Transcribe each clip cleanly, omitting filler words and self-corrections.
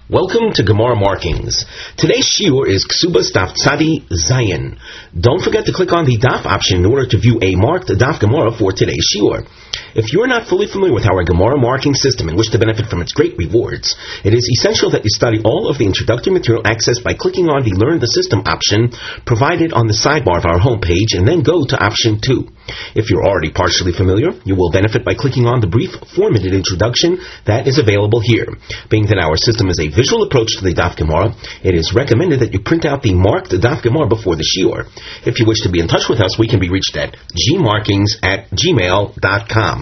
Welcome to Gemara Markings. Today's shiur is Ksubas Daf Tzadi Zayin. Don't forget to click on the Daf option in order to view a marked Daf Gemara for today's shiur. If you are not fully familiar with our Gemara marking system and wish to benefit from its great rewards, it is essential that you study all of the introductory material accessed by clicking on the Learn the System option provided on the sidebar of our homepage and then go to option 2. If you're already partially familiar, you will benefit by clicking on the brief 4-minute introduction that is available here. Being that our system is a visual approach to the Daf Gemara, it is recommended that you print out the marked Daf Gemara before the shiur. If you wish to be in touch with us, we can be reached at gmarkings@gmail.com.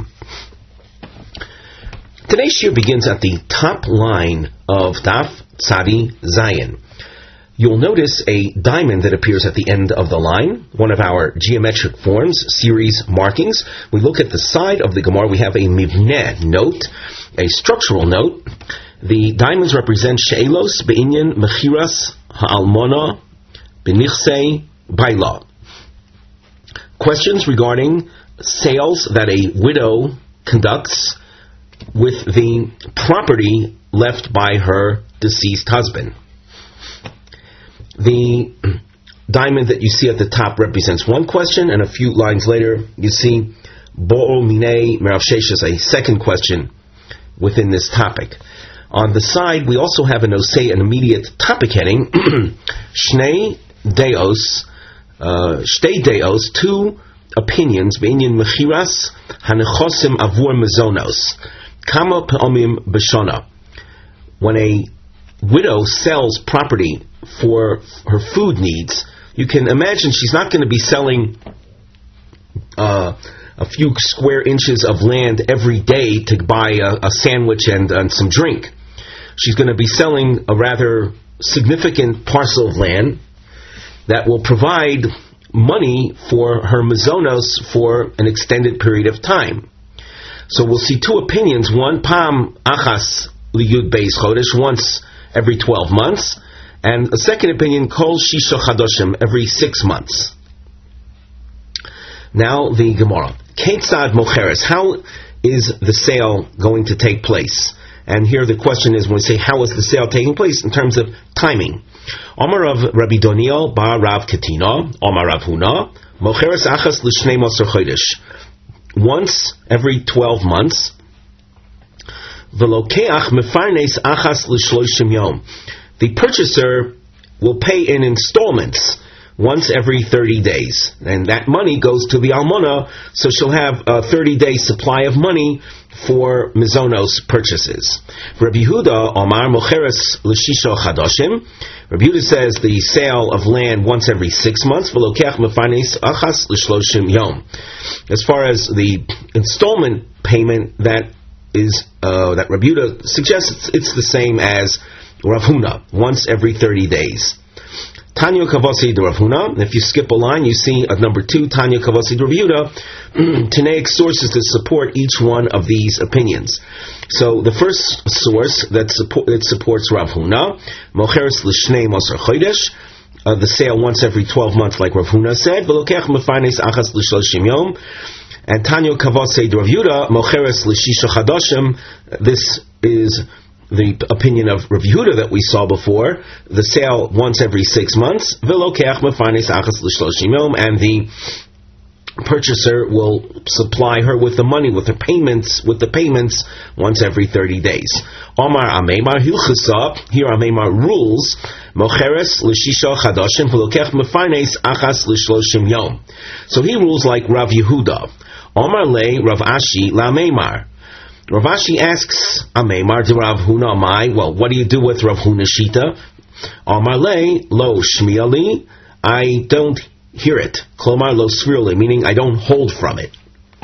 Today's shiur begins at the top line of Daf Tzadi Zayin. You'll notice a diamond that appears at the end of the line, one of our geometric forms, series markings. We look at the side of the Gemara, we have a mivneh note, a structural note. The diamonds represent she'elos be'inyan mechiras ha'almona b'nichsei baila. Questions regarding sales that a widow conducts with the property left by her deceased husband. The diamond that you see at the top represents one question, and a few lines later you see Bo'ol Minei Merav Sheshes, a second question within this topic. On the side we also have an immediate topic heading, Shnei Deos, Shtei Deos, two opinions, Be'inyan Mechiras Hanechosim Avur Mezonos, Kama Pe'omim B'shona. When a widow sells property for her food needs, you can imagine she's not going to be selling a few square inches of land every day to buy a sandwich and some drink. She's going to be selling a rather significant parcel of land that will provide money for her mazonos for an extended period of time. So we'll see two opinions. One, Pam Achas Liyud Beis Chodesh, once every 12 months. And a second opinion, Kol Shisha Chadoshim, every 6 months. Now the Gemara. Ketzad Mocheres, how is the sale going to take place? And here the question is, when we say how is the sale taking place, in terms of timing. Omar Rav Rabbi Doniel Ba Rav Ketina, Omar Rav Huna, Mocheres Achas L'Shnei Moser Chodesh. Once every 12 months. V'lokeach mefarnes achas l'shloshim yom. The purchaser will pay in installments once every 30 days. And that money goes to the almona, so she'll have a 30-day supply of money for mizonos purchases. Rabbi Yehuda, Omar Mocheres l'shisha chadoshim. Rabbi Yehuda says the sale of land once every 6 months. V'lokeach mefarnes achas l'shloshim yom. As far as the installment payment, that Rabbi Yehuda suggests, it's the same as Rav Huna, once every 30 days. Tanya Kavasi de Rav Huna. If you skip a line, you see at number 2, Tanya Kavasi de Rav Yehuda, Tanaic sources to support each one of these opinions. So the first source that supports Rav Huna, Mocheres l'shnei moser chodesh, the sale once every 12 months, like Rav Huna said, v'lokeach mefarnes achas l'shloshim yom. And Tanya Kavase de Rav Yehuda, Mocheres l'shisha chadoshim. This is the opinion of Rav Yehuda that we saw before. The sale once every 6 months. V'lokeach mefarnes achas l'shloshim yom. And the purchaser will supply her with the money, with the payments once every 30 days. Omar Ameimar Hilchasa. Here Ameimar rules. Mocheres l'shisha chadoshim v'lokeach mefarnes achas l'shloshim yom. So he rules like Rav Yehuda. Omar le Rav Ashi la Meimar. Rav Ashi asks Ameimar de Rav Huna Amai. Well, what do you do with Rav Huna Shita? Omar le lo shmiali. I don't hear it. Klomar lo svirli, meaning I don't hold from it.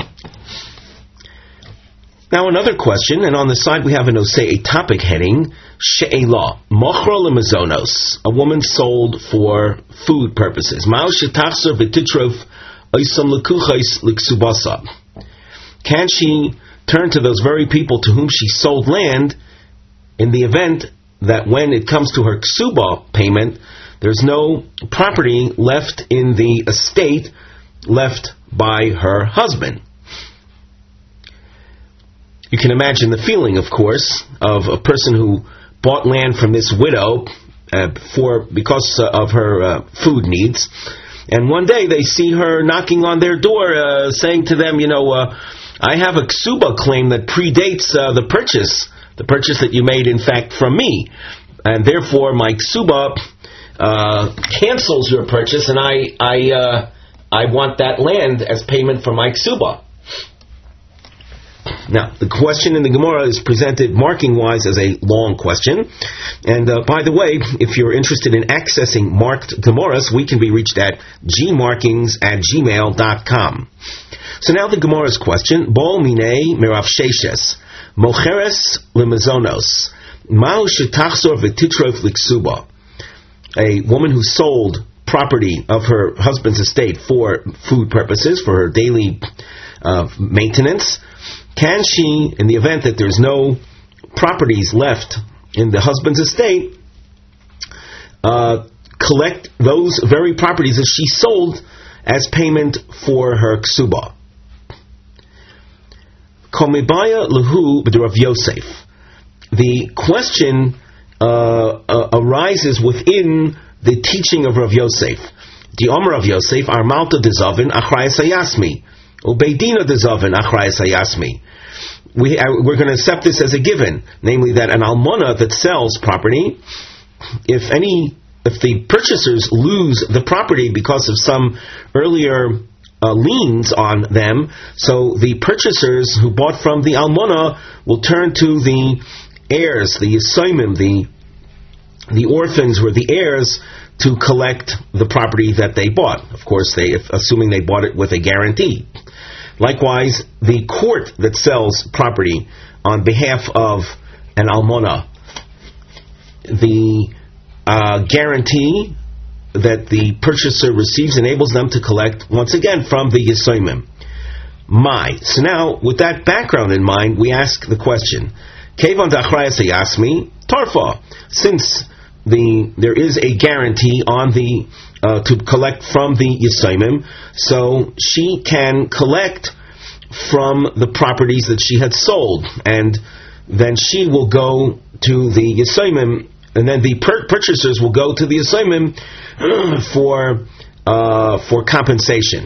Now another question, and on the side we have a topic heading, She'elah, Mochra leMazonos, a woman sold for food purposes. Ma'al shetachzer v'titrof oisam lekuchais liksubasa. Can she turn to those very people to whom she sold land in the event that when it comes to her ksuba payment, there's no property left in the estate left by her husband? You can imagine the feeling, of course, of a person who bought land from this widow because of her food needs. And one day they see her knocking on their door, saying to them, I have a ksuba claim that predates the purchase that you made, in fact, from me. And therefore, my ksuba cancels your purchase, and I want that land as payment for my ksuba. Now, the question in the Gemara is presented marking-wise as a long question. And by the way, if you're interested in accessing marked Gemaras, we can be reached at gmarkings@gmail.com. So now the Gemara's question, Bol minei merav sheshes, mocheres lemazonos, ma'u shetachzor v'titrof liksuba. A woman who sold property of her husband's estate for food purposes, for her daily maintenance, can she, in the event that there's no properties left in the husband's estate, collect those very properties that she sold as payment for her ksuba? Komibaya lehu b'Rav Yosef. The question arises within the teaching of Rav Yosef. The Omer Rav Yosef, Armalta dezavin achrayas hayasmi, ubeidina dezavin achrayas hayasmi. We're going to accept this as a given, namely that an almona that sells property, if the purchasers lose the property because of some earlier liens on them, so the purchasers who bought from the almona will turn to the heirs, the yisoimim, the orphans were the heirs, to collect the property that they bought. Of course, assuming they bought it with a guarantee. Likewise, the court that sells property on behalf of an almona, the guarantee that the purchaser receives enables them to collect, once again, from the yisoimim. So now, with that background in mind, we ask the question, Kevan da'achrayas hayasmi tarfa. Since there is a guarantee on to collect from the yisoimim, so she can collect from the properties that she had sold, and then she will go to the yisoimim, and then the purchasers will go to the yisoimim for compensation.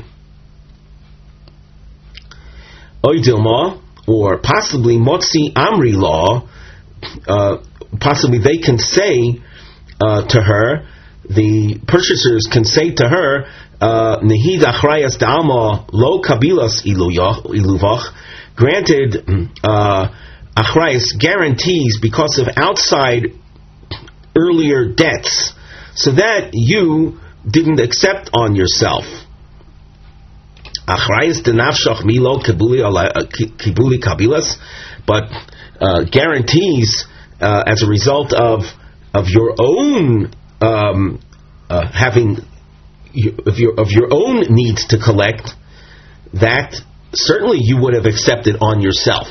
Oidilma, or possibly Motzi Amri law, possibly they can say to her, the purchasers can say to her, Nehid achrayas da'alma lo kabilas iluvach, granted achrayas guarantees because of outside earlier debts, so that you didn't accept on yourself. Achrayas denafshach milo kibuli kabilas, but guarantees as a result of your own having of your own needs to collect, that certainly you would have accepted on yourself.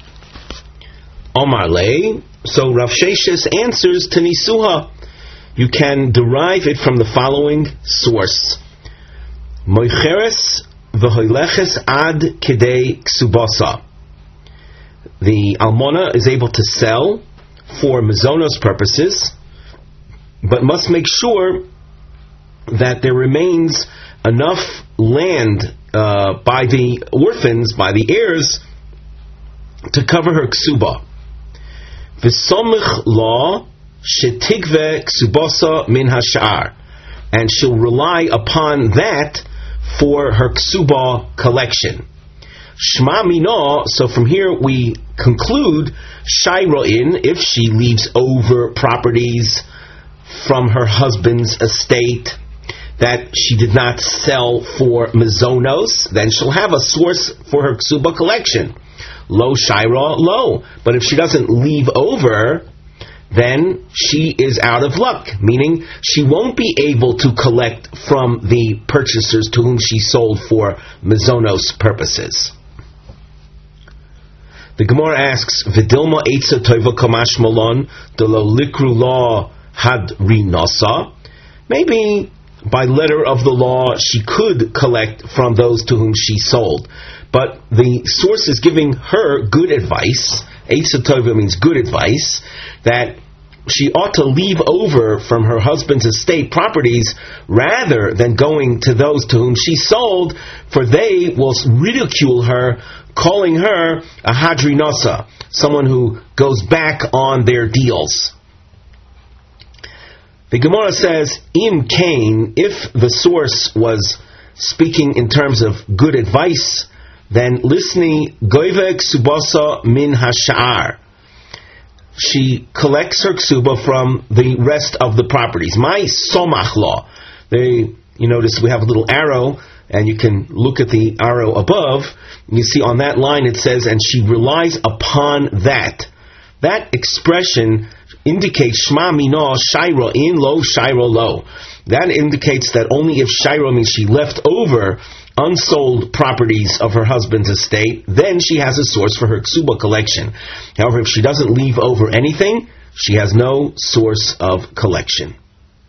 Omar lei, so Rav Sheshes answers to Nisuha. You can derive it from the following source: Moicheres v'hoileches ad kedei ksubasa. The almona is able to sell for mazonos purposes, but must make sure that there remains enough land by the orphans, by the heirs, to cover her ksuba. V'somich la shetigve ksubasa min hashar, and she'll rely upon that for her ksuba collection. Shma mina, so from here we conclude, shayroin, if she leaves over properties from her husband's estate that she did not sell for mazonos, then she'll have a source for her ksuba collection. Lo shayra, lo. But if she doesn't leave over, then she is out of luck, meaning she won't be able to collect from the purchasers to whom she sold for mazonos purposes. The Gemara asks, Vidilma eitza toiva kamash malon delo likru law had rinasa. Maybe by letter of the law she could collect from those to whom she sold, but the source is giving her good advice. Eitza tova means good advice, that she ought to leave over from her husband's estate properties rather than going to those to whom she sold, for they will ridicule her, calling her a hadrinosa, someone who goes back on their deals. The Gemara says, Im Kain, if the source was speaking in terms of good advice, then lisni goivek subasa min hasha'ar. She collects her ksuba from the rest of the properties. My somach law. You notice we have a little arrow, and you can look at the arrow above. You see on that line it says, and she relies upon that. That expression indicates shma mino shairo in lo shairo lo. That indicates that only if shairo means she left over unsold properties of her husband's estate, then she has a source for her ksuba collection. However, if she doesn't leave over anything, she has no source of collection.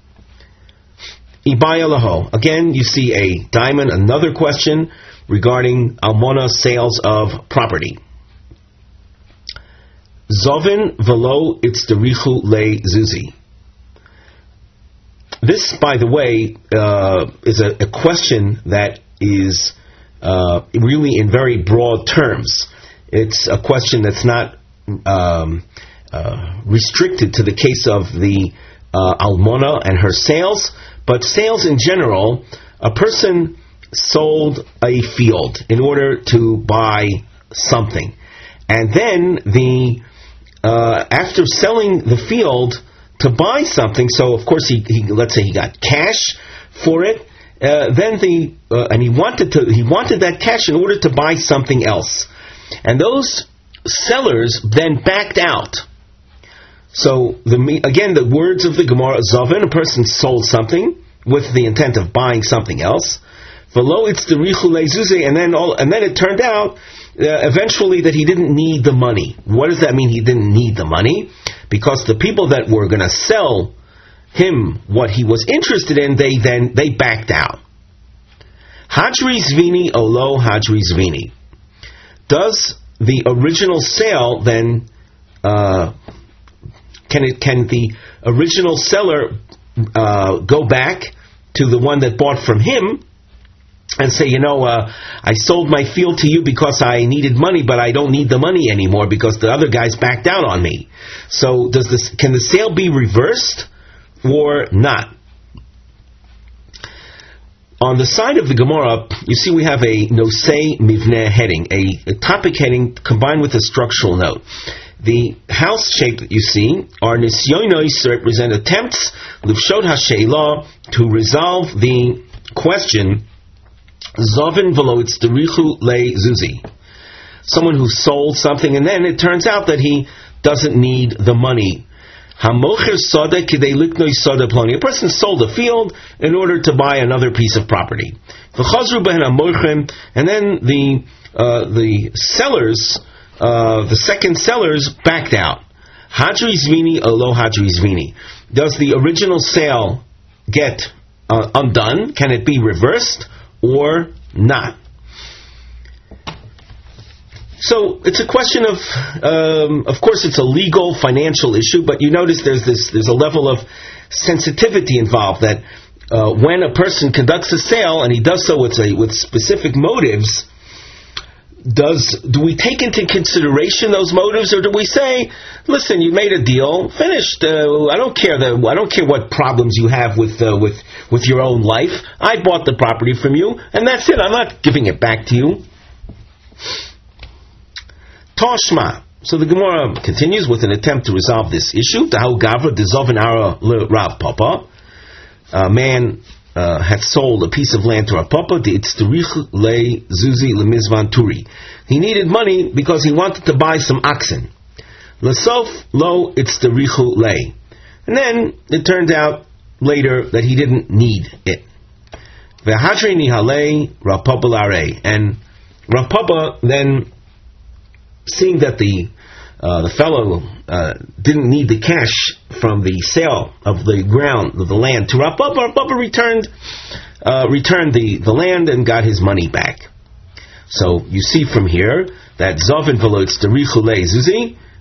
Ibaya laho. Again, you see a diamond, another question regarding almona sales of property. Zovin velo itzterichu le zuzi. This, by the way, is a question that is really in very broad terms. It's a question that's not restricted to the case of the almona and her sales, but sales in general. A person sold a field in order to buy something, and then after selling the field to buy something, so of course he let's say he got cash for it. And he wanted that cash in order to buy something else, and those sellers then backed out. So the words of the Gemara, Zavin, a person sold something with the intent of buying something else. Velo itzterichu lezuze, and then it turned out eventually that he didn't need the money. What does that mean? He didn't need the money because the people that were going to sell him what he was interested in, they backed out. Hadri zvini olo hadri zvini. Does the original sale then can the original seller go back to the one that bought from him and say, I sold my field to you because I needed money, but I don't need the money anymore because the other guys backed out on me. So can the sale be reversed or not? On the side of the Gemara, you see we have a nosei mivneh heading, a topic heading combined with a structural note. The house shape that you see are nisyonos, represent attempts, lifshot hasheilah, to resolve the question, Zovin velo itzterichu le zuzi. Someone who sold something and then it turns out that he doesn't need the money. Hamocher soda kidei liknoi soda ploni. A person sold a field in order to buy another piece of property. V'chazru behen hamochrim, and then the sellers, the second sellers, backed out. Hadri zvini olo hadri zvini. Does the original sale get undone? Can it be reversed or not? So it's a question of course, it's a legal, financial issue, but you notice there's a level of sensitivity involved that when a person conducts a sale and he does so with specific motives, do we take into consideration those motives, or do we say, listen, you made a deal, finished. I don't care what problems you have with your own life. I bought the property from you, and that's it. I'm not giving it back to you. Toshma. So the Gemara continues with an attempt to resolve this issue. Tahu Gavra dezovin ara le Rav Papa. A man had sold a piece of land to Rav Papa. Deitzterich le zuzi le mizvan turi. He needed money because he wanted to buy some oxen. Lesof lo itzterichu le. And then it turned out later that he didn't need it. Vehadri nihale Rav Papa lare. And Rav Papa then, seeing that the fellow didn't need the cash from the sale of the ground, of the land, to Rav Papa returned the land and got his money back. So you see from here that Zovin velo itzterichu le zuzi,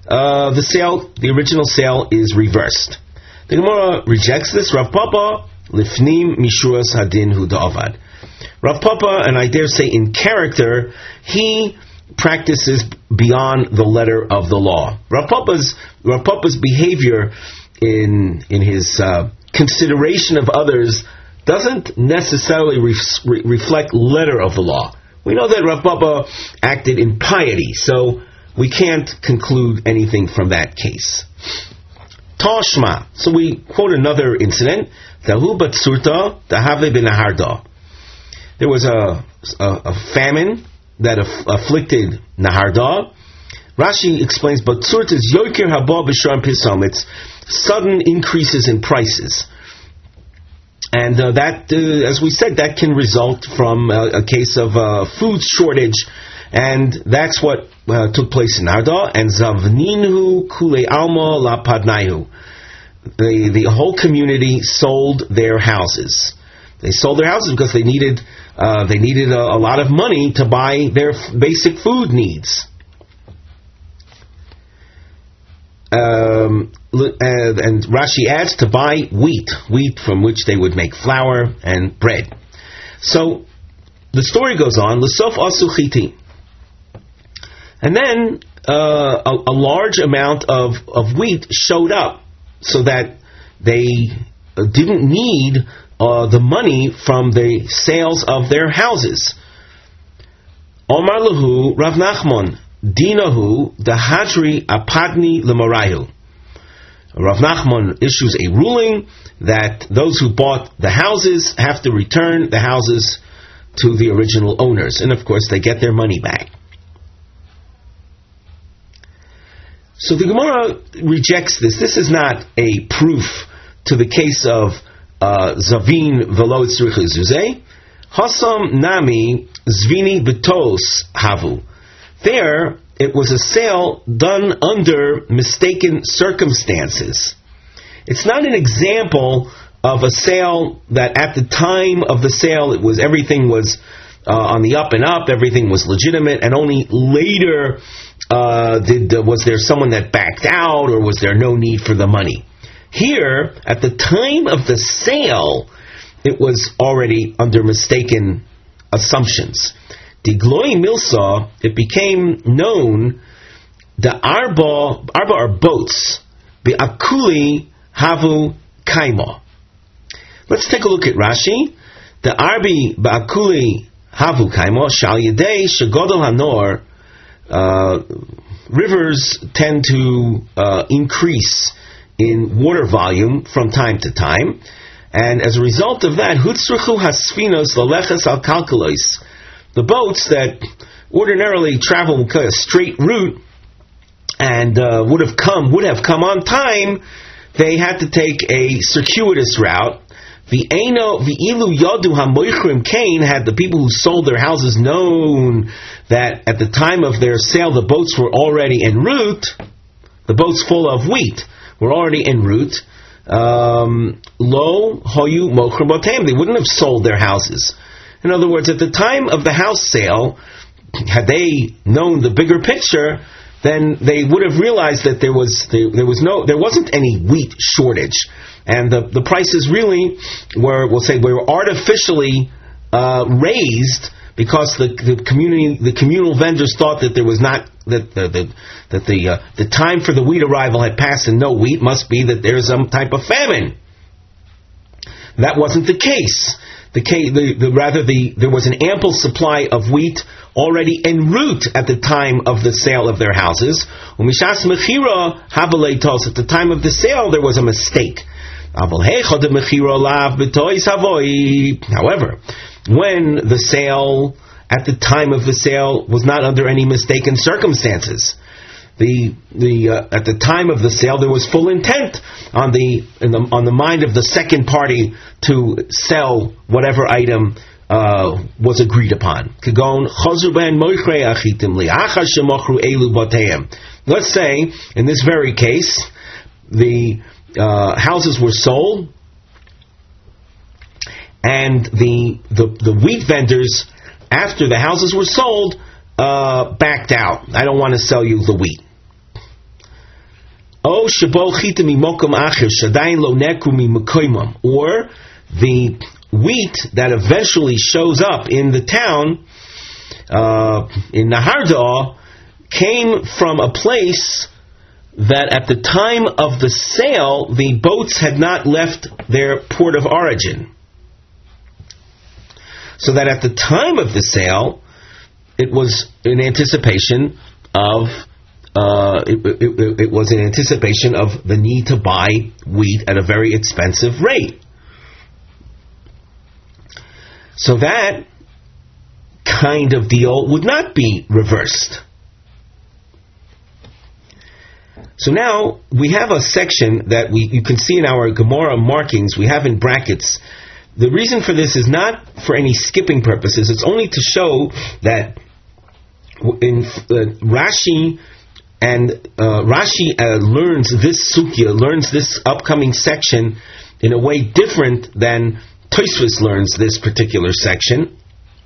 the original sale is reversed. The Gemara rejects this. Rav Papa lifnim mishuras hadin hu da'avad. Rav Papa, and I dare say in character, he practices beyond the letter of the law. Rav Papa's behavior in his consideration of others doesn't necessarily reflect letter of the law. We know that Rav Papa acted in piety, so we can't conclude anything from that case. Tashma. So we quote another incident. Dahu batsurta dahave b'naharda. There was a famine that afflicted Naharda. Rashi explains, Batsurta is yoker haba b'sham pisam. It's sudden increases in prices. And that, as we said, that can result from a case of food shortage. And that's what took place in Naharda. And Zavninhu kule alma la padnaihu. The whole community sold their houses. They sold their houses because they needed a lot of money to buy their basic food needs. And Rashi adds to buy wheat from which they would make flour and bread. So the story goes on. L'sof asuchiti, and then a large amount of wheat showed up, so that they didn't need the money from the sales of their houses. Omar lahu Rav Nachman dinahu dahadri apadni lemarayu. Rav Nachman issues a ruling that those who bought the houses have to return the houses to the original owners, and of course they get their money back. So the Gemara rejects this. This is not a proof to the case of Zavin velo tzrich zuzeh. Hasam nami zvini betos havu. There, it was a sale done under mistaken circumstances. It's not an example of a sale that at the time of the sale everything was on the up and up, everything was legitimate, and only later was there someone that backed out, or was there no need for the money. Here, at the time of the sale, it was already under mistaken assumptions. Digloi milsa, it became known, the arba are boats, the akuli havu kaima. Let's take a look at Rashi. The arbi ba'akuli havu kaima shal yedei shegodol hanor. Rivers tend to increase in water volume from time to time, and as a result of that, hutzruchu hasfinos laleches al kalkulos. The boats that ordinarily travel a straight route and would have come on time, they had to take a circuitous route. V'ilu yadu hamoichrim kain, had the people who sold their houses known that at the time of their sale the boats were already en route, the boats full of wheat were already en route, lo hoyu mochrim botem, they wouldn't have sold their houses. In other words, at the time of the house sale, had they known the bigger picture, then they would have realized that there wasn't any wheat shortage, and the prices really were artificially raised because the communal vendors thought that there was not that the time for the wheat arrival had passed and no wheat, must be that there's some type of famine. That wasn't the case. There was an ample supply of wheat already en route at the time of the sale of their houses. Umishas mechira havaletos, at the time of the sale there was a mistake. However, when the sale, at the time of the sale, was not under any mistaken circumstances, at the time of the sale there was full intent on the mind of the second party to sell whatever item was agreed upon. Let's say, in this very case, the houses were sold, and the wheat vendors, after the houses were sold, backed out. I don't want to sell you the wheat. O shebo chita mimokom acher shadayin lo nekru mimekoimam, or the wheat that eventually shows up in the town, in Naharda, came from a place that at the time of the sale, the boats had not left their port of origin. So that at the time of the sale, it was in anticipation of it was in anticipation of the need to buy wheat at a very expensive rate. So that kind of deal would not be reversed. So now we have a section that you can see in our Gemara markings, we have in brackets. The reason for this is not for any skipping purposes, it's only to show that in Rashi learns this sugya, learns this upcoming section in a way different than Tosfos learns this particular section.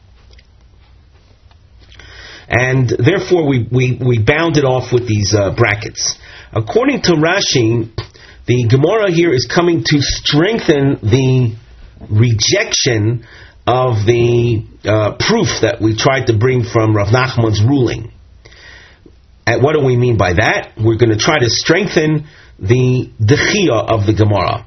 And therefore we bound it off with these brackets. According to Rashi, the Gemara here is coming to strengthen the rejection of the proof that we tried to bring from Rav Nachman's ruling. And what do we mean by that? We're going to try to strengthen the dechia of the Gemara.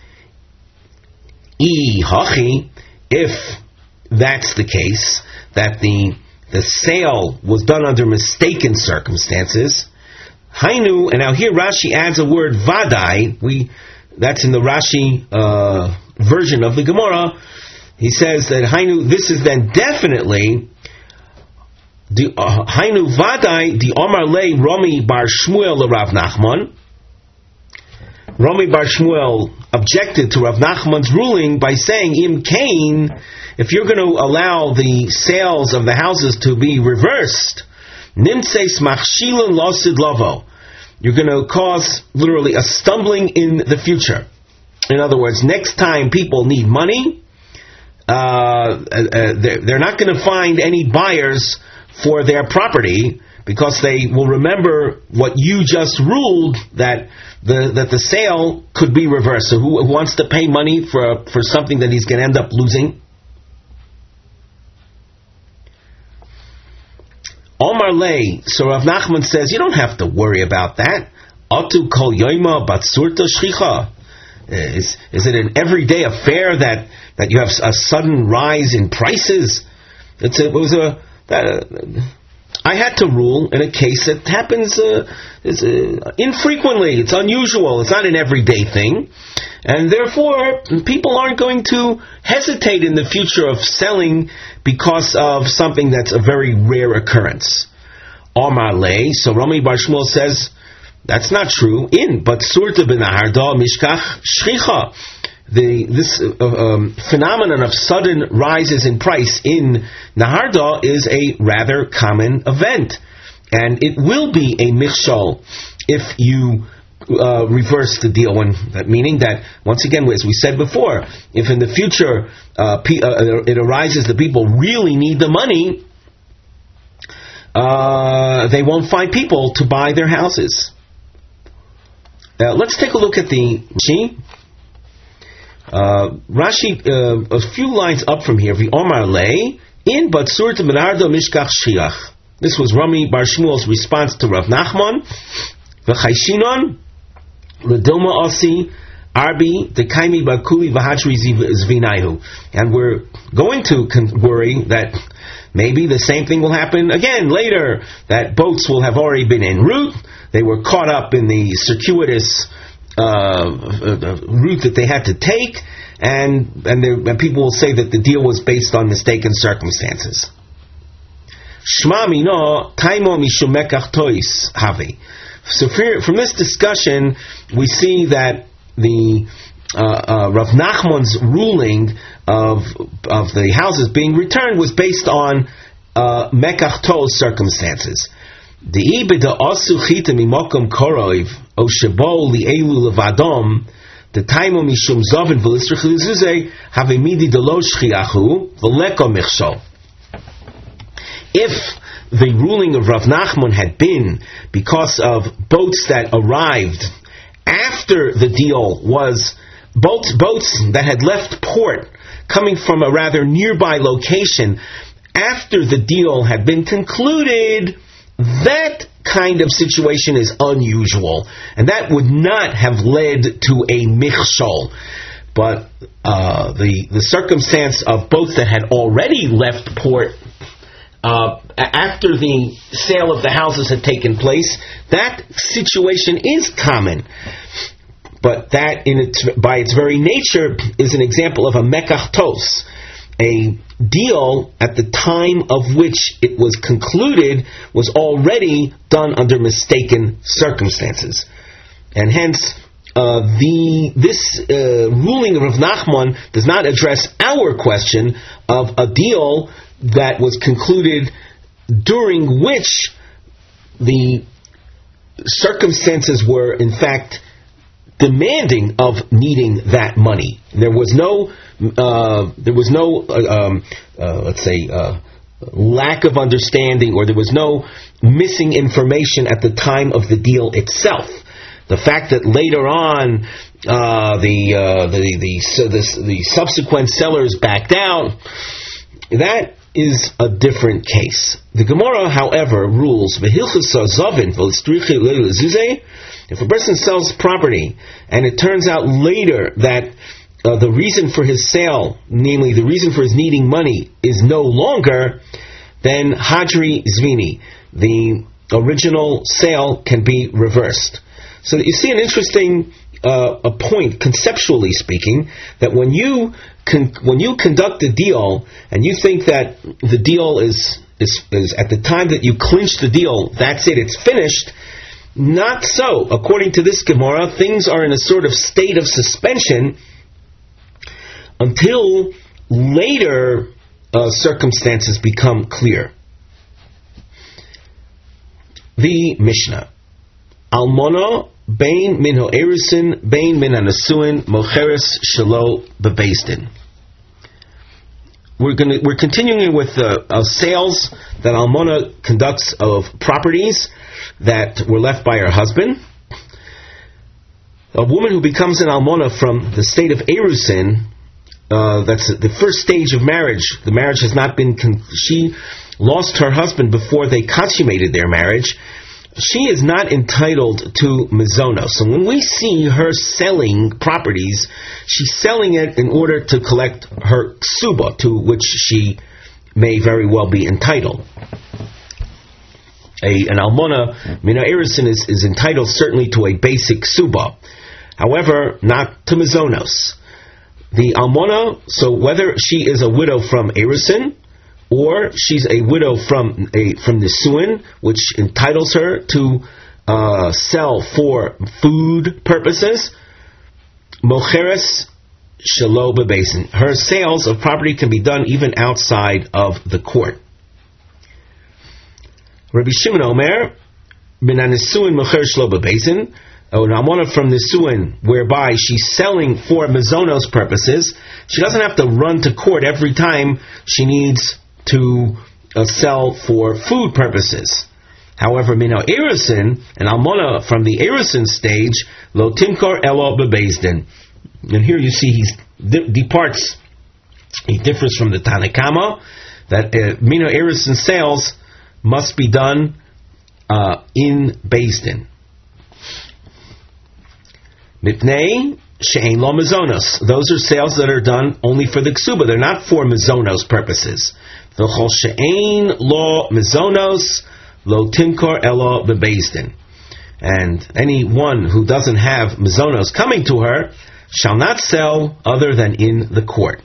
If that's the case, that the sale was done under mistaken circumstances, Hainu, and now here Rashi adds a word vadai. That's in the Rashi version of the Gemara. He says that Hainu, this is then definitely the Hainu vadai the Omar le Rami bar Shmuel le Rav Nachman. Rami bar Shmuel objected to Rav Nachman's ruling by saying, Im Kain, if you're going to allow the sales of the houses to be reversed, Nimtseis machshilin losid lavo, you're going to cause literally a stumbling in the future. In other words, next time people need money, they're not going to find any buyers for their property, because they will remember what you just ruled, that the sale could be reversed. So who wants to pay money for something that he's going to end up losing? Omar Lei, so Rav Nachman says, you don't have to worry about that. Atu kol yoima batsurta shchicha. Is it an everyday affair that you have a sudden rise in prices? I had to rule in a case that happens infrequently. It's unusual. It's not an everyday thing. And therefore, people aren't going to hesitate in the future of selling because of something that's a very rare occurrence. Omar Lei, so Rami Bar Shmuel says, that's not true. But Surta B'Naharda Mishkach Shchicha. This phenomenon of sudden rises in price in Naharda is a rather common event. And it will be a michshol if you reverse the deal. Meaning that, once again, as we said before, if in the future it arises that people really need the money, they won't find people to buy their houses. Let's take a look at the Rashi, a few lines up from here. V'omar lei in batsur t'menardo mishkach shiach. This was Rami Bar Shmuel's response to Rav Nachman. V'chayshinon l'dilma asi arbi dekaimi bakuli v'hachri zvinayu. And we're going to worry that maybe the same thing will happen again later. That boats will have already been en route. They were caught up in the circuitous route that they had to take, and people will say that the deal was based on mistaken circumstances. Shma mino taimo mishum mekach tois havi. So from this discussion, we see that the Rav Nachman's ruling of the houses being returned was based on mekach tois circumstances. The ibida asu chita mimokom koroiv o shebo lielu levadom the taimo mishum zavin v'listrich lizuze have a midi delo shchiachu v'leko michshol. If the ruling of Rav Nachman had been because of boats that arrived after the deal was boats that had left port coming from a rather nearby location, after the deal had been concluded, that kind of situation is unusual, and that would not have led to a michshol. But the circumstance of boats that had already left port after the sale of the houses had taken place, that situation is common. But that, by its very nature, is an example of a mekachtos, a deal at the time of which it was concluded was already done under mistaken circumstances. And hence, this ruling of Rav Nachman does not address our question of a deal that was concluded during which the circumstances were, in fact, demanding of needing that money. There was no lack of understanding, or there was no missing information at the time of the deal itself. The fact that later on the subsequent sellers backed out, that is a different case. The Gemara, however, rules if a person sells property and it turns out later that the reason for his sale, namely the reason for his needing money, is no longer, then Hadri Zvini, the original sale, can be reversed. So you see an interesting a point, conceptually speaking, that when you conduct a deal and you think that the deal is at the time that you clinch the deal, that's it, it's finished. Not so. According to this Gemara, things are in a sort of state of suspension until later circumstances become clear. The Mishnah. Almona bein min ha'erusin bein min ha'nesuin mocheres shelo bebeisdin. We're continuing with sales that Almona conducts of properties that were left by her husband. A woman who becomes an Almona from the state of Erusin, that's the first stage of marriage. The marriage has not been... she lost her husband before they consummated their marriage. She is not entitled to mizonos. So when we see her selling properties, she's selling it in order to collect her ksuba, to which she may very well be entitled. An almona, mina erisin, is entitled certainly to a basic ksuba. However, not to mizonos. The almona, so whether she is a widow from erisin, or she's a widow from Nisuin, which entitles her to sell for food purposes, mocheres shelo bebesin. Her sales of property can be done even outside of the court. Rabbi Shimon Omer, min ha-Nisuin mocheres shelo bebesin, an almona from Nisuin, whereby she's selling for mizonos purposes, she doesn't have to run to court every time she needs to sell for food purposes. However, min ha-Erusin, an almona from the Erusin stage, lo timkor elo bebeisdin. And here you see he departs. He differs from the Tanakama that min ha-Erusin sales must be done in Beis-Din. Mipnei she'ein lo mizonos. Those are sales that are done only for the ksuba. They're not for mizonos purposes. V'chol she'ein lo mizonos lo timkor elo bebeisdin. And anyone who doesn't have mizonos coming to her shall not sell other than in the court.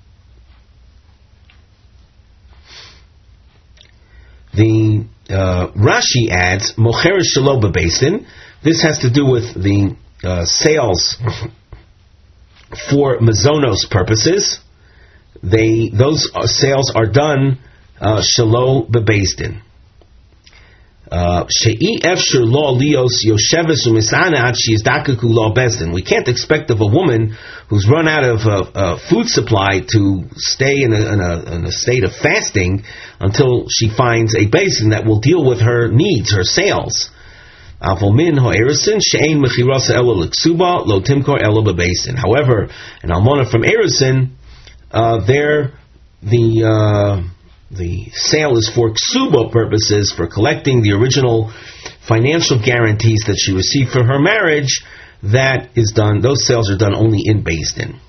The Rashi adds mocheres shelo bebeisdin. This has to do with the sales for mizonos purposes. Those sales are done shelo bebeisdin. She'i efshir lo lios yosheves umisana ad she'izdakaku lo bezdin. We can't expect of a woman who's run out of food supply to stay in a state of fasting until she finds a bezdin that will deal with her needs, her sales. Avomin ha'erisin she'ein mechirasa elo l'ksuba lo timkor elo bebesin. However, an almona from erisin, there the sale is for ksuba purposes, for collecting the original financial guarantees that she received for her marriage. That is done. Those sales are done only in Beis Din.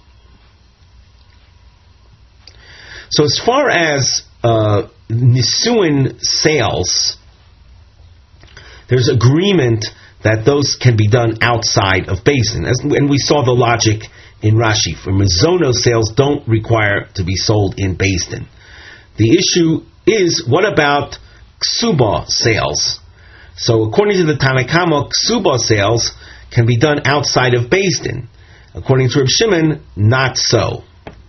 So as far as nisuin sales, there's agreement that those can be done outside of Beis Din, and we saw the logic in Rashi. For mizono sales don't require to be sold in Beis Din. The issue is, what about ksuba sales? So according to the Tanakama, ksuba sales can be done outside of Beis Din. According to Reb Shimon, not so.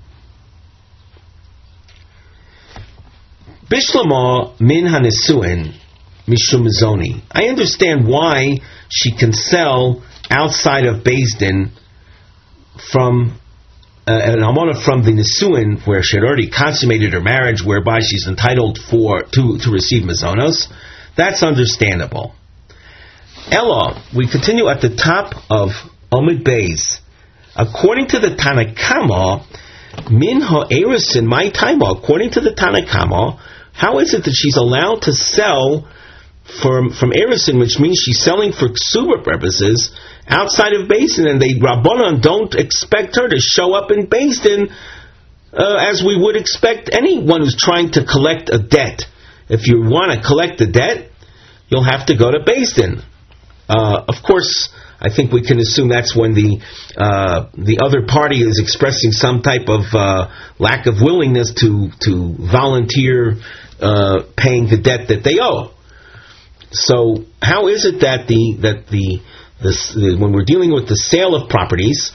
Bishlama min hanisuin mishum zoni. I understand why she can sell outside of Beis Din from an almona from the nisuin, where she had already consummated her marriage, whereby she's entitled to receive mizonos. That's understandable. Ella, we continue at the top of Omid Beis. According to the Tanakama, min ha'erisin my taima. According to the Tanakama, how is it that she's allowed to sell from erisin, which means she's selling for ksuba purposes, outside of Beis Din, and the Rabbanan don't expect her to show up in Beis Din as we would expect anyone who's trying to collect a debt. If you want to collect the debt, you'll have to go to Beis Din. Of course, I think we can assume that's when the other party is expressing some type of lack of willingness to volunteer paying the debt that they owe. So, how is it that when we're dealing with the sale of properties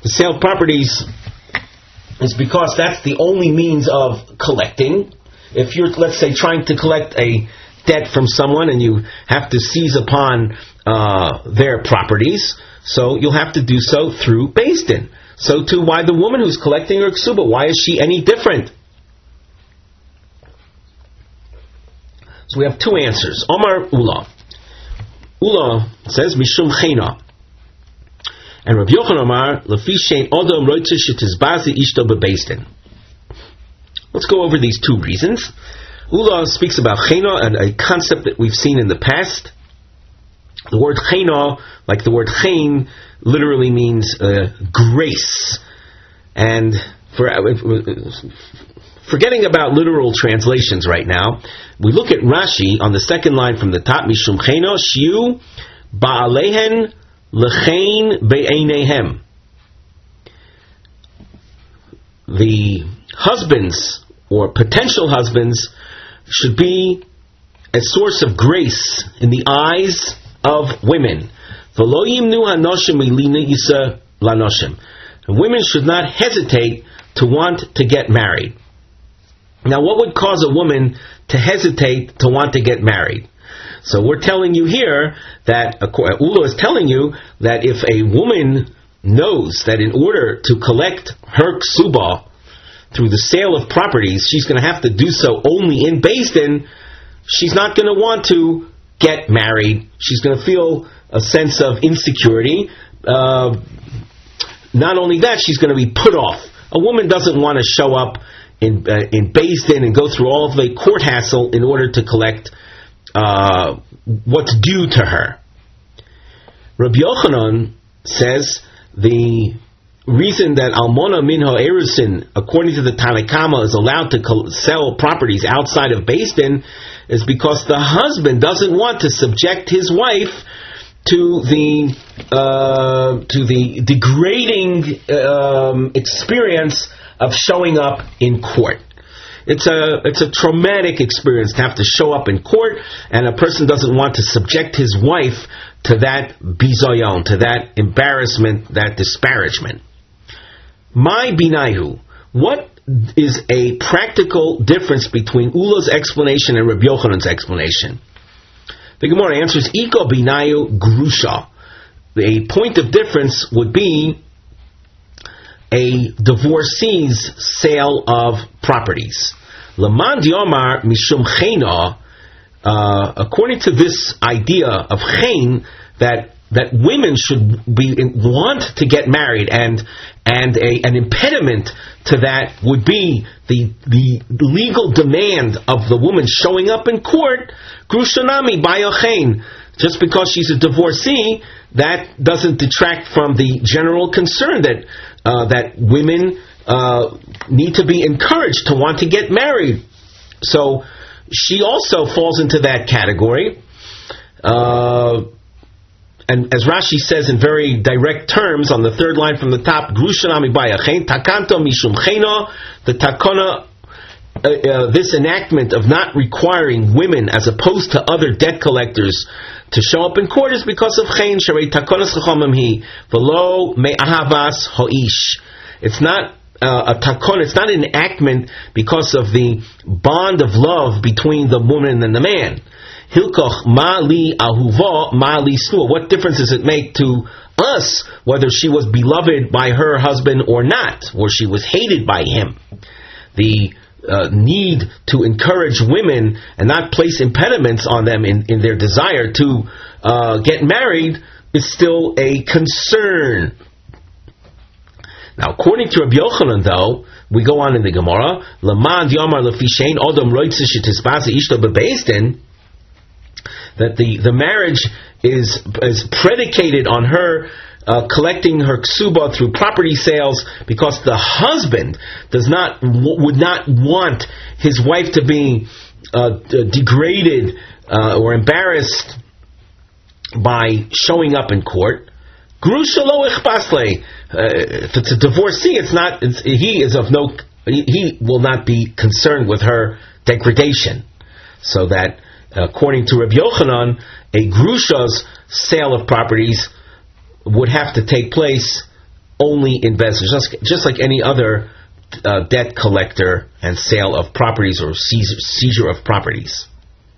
is because that's the only means of collecting. If you're, let's say, trying to collect a debt from someone and you have to seize upon their properties, so you'll have to do so through Beis Din. So too, why the woman who's collecting her ksuba, why is she any different? So we have two answers. Omar Ula. Ula says, Mishum Chena. And Rabbi Yochanan Omar, Lefi Shein Odom Roitze Shetizbazi Ishto Bebeis Din. Let's go over these two reasons. Ula speaks about Chena, and a concept that we've seen in the past. The word Chena, like the word Chen, literally means grace. And forgetting about literal translations right now, we look at Rashi on the second line from the top, Mishum Chena, Shiu Ba'alehen Lechein Be'einehem. The husbands, or potential husbands, should be a source of grace in the eyes of women. Women should not hesitate to want to get married. Now, what would cause a woman to hesitate to want to get married? So we're telling you here that, Ula is telling you that if a woman knows that in order to collect her ksuba through the sale of properties, she's going to have to do so only in Beis Din, she's not going to want to get married. She's going to feel a sense of insecurity. Not only that, she's going to be put off. A woman doesn't want to show up in Beis Din and go through all of the court hassle in order to collect what's due to her. Rabbi Yochanan says the reason that Almona min ha'erusin, according to the Tanakama, is allowed to sell properties outside of Beis Din is because the husband doesn't want to subject his wife to the degrading experience of showing up in court. It's a traumatic experience to have to show up in court, and a person doesn't want to subject his wife to that bizayon, to that embarrassment, that disparagement. My binayu, what is a practical difference between Ula's explanation and Rabbi Yochanan's explanation? The Gemara answers, Iko binayu grusha. The point of difference would be a divorcee's sale of properties. Laman diomar mishum chena. according to this idea of chen, that women should want to get married, and an impediment to that would be the legal demand of the woman showing up in court. Grushanami bayochein. Just because she's a divorcee, that doesn't detract from the general concern that women need to be encouraged to want to get married. So she also falls into that category. And as Rashi says in very direct terms on the third line from the top, Grushanami bayachein takanto mishum chena, the takana, this enactment of not requiring women as opposed to other debt collectors to show up in court is because of chen sharei takonas chachamim hi v'lo me'ahavas ho'ish. It's not a takon, it's not an enactment because of the bond of love between the woman and the man. Hilkoch mali ahuva mali snua. What difference does it make to us whether she was beloved by her husband or not, or she was hated by him? The need to encourage women and not place impediments on them in their desire to get married is still a concern. Now, according to Rabbi Yochanan, though, we go on in the Gemara, Laman Yomar Lefi Shein Odom Roitzish Tisbasa Ishto Bebeisdin, that the marriage is predicated on her collecting her ksuba through property sales, because the husband would not want his wife to be degraded or embarrassed by showing up in court. Grusha lo ichbasle. If it's a divorcee, he will not be concerned with her degradation. So that, according to Rabbi Yochanan, a grusha's sale of properties would have to take place only in Beis Din, just like any other debt collector and sale of properties or seizure of properties.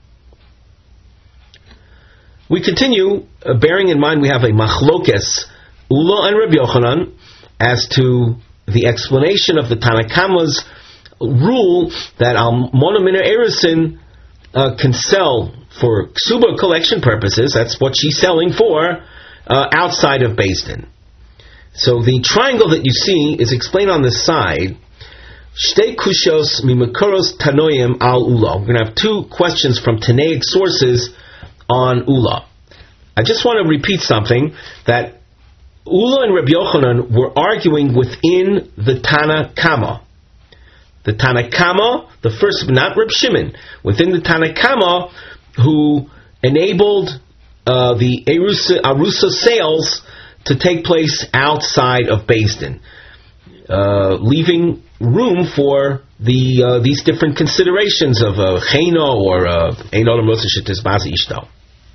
We continue, bearing in mind we have a machlokes, Ula and Rabbi Yochanan, as to the explanation of the Tanakama's rule that Almona Mina Erisin can sell for ksuba collection purposes. That's what she's selling for, outside of Beis Din. So the triangle that you see is explained on the side. Shtei kushos mimakoros tanoim al ula. We're going to have two questions from Tanaic sources on ula. I just want to repeat something, that Ula and Rabbi Yochanan were arguing within the Tana Kama. The Tana Kama, the first, not Reb Shimon, within the Tana Kama, who enabled the Arusa sales to take place outside of Beis Din, leaving room for these different considerations of Chena or Einol Rosa Shetisbazi Ishto.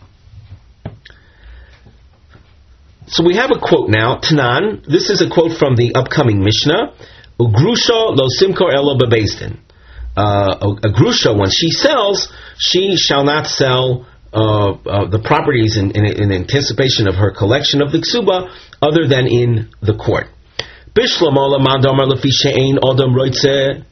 So we have a quote now, Tanan. This is a quote from the upcoming Mishnah. Ugrusha lo simkor elo bebeis din. A grusha, when she sells, she shall not sell the properties in anticipation of her collection of the ksuba, other than in the court. Bishlamola mandamar lefi she'ein odom roitze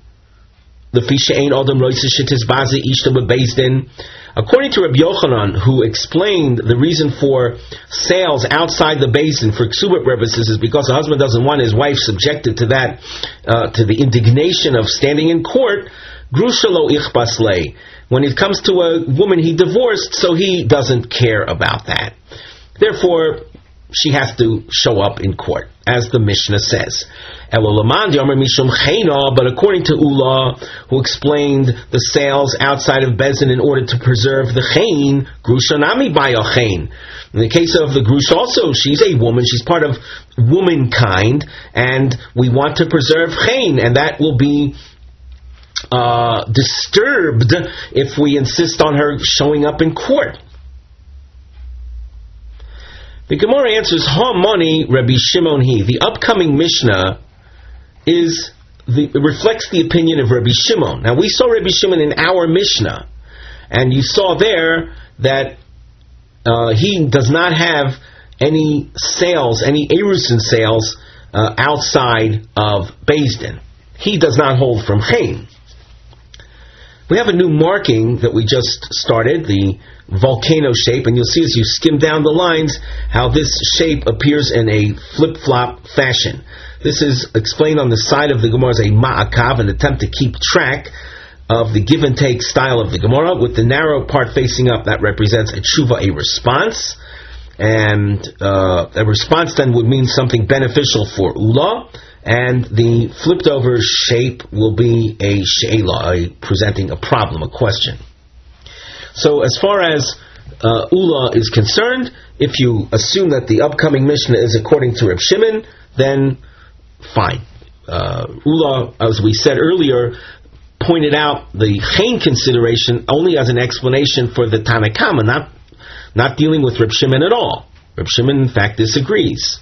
shetisbazi ishta bebeis din. According to Rabbi Yochanan, who explained the reason for sales outside the Beis Din for ksuba purposes is because the husband doesn't want his wife subjected to that, to the indignation of standing in court. Grusha lo ichbas lei. When it comes to a woman he divorced, so he doesn't care about that. Therefore, she has to show up in court, as the Mishnah says. But according to Ula, who explained the sales outside of Beis Din in order to preserve the chen, grusha nami bayo chen. In the case of the grusha also, she's a woman, she's part of womankind, and we want to preserve chen, and that will be disturbed if we insist on her showing up in court. The Gemara answers, Ha moni Rabbi Shimon hi. The upcoming Mishnah reflects the opinion of Rabbi Shimon. Now, we saw Rabbi Shimon in our Mishnah, and you saw there that he does not have any sales, any Erusin sales outside of Beis Din. He does not hold from chen. We have a new marking that we just started, the volcano shape, and you'll see as you skim down the lines how this shape appears in a flip-flop fashion. This is explained on the side of the Gemara as a ma'akav, an attempt to keep track of the give and take style of the Gemara. With the narrow part facing up, that represents a tshuva, a response. And a response then would mean something beneficial for Ula, and the flipped over shape will be a she'ela, presenting a problem, a question. So as far as Ula is concerned, if you assume that the upcoming Mishnah is according to Reb Shimon, then fine. Ula, as we said earlier, pointed out the Chain consideration only as an explanation for the Tanakama, not dealing with Reb Shimon at all. Reb Shimon, in fact, disagrees.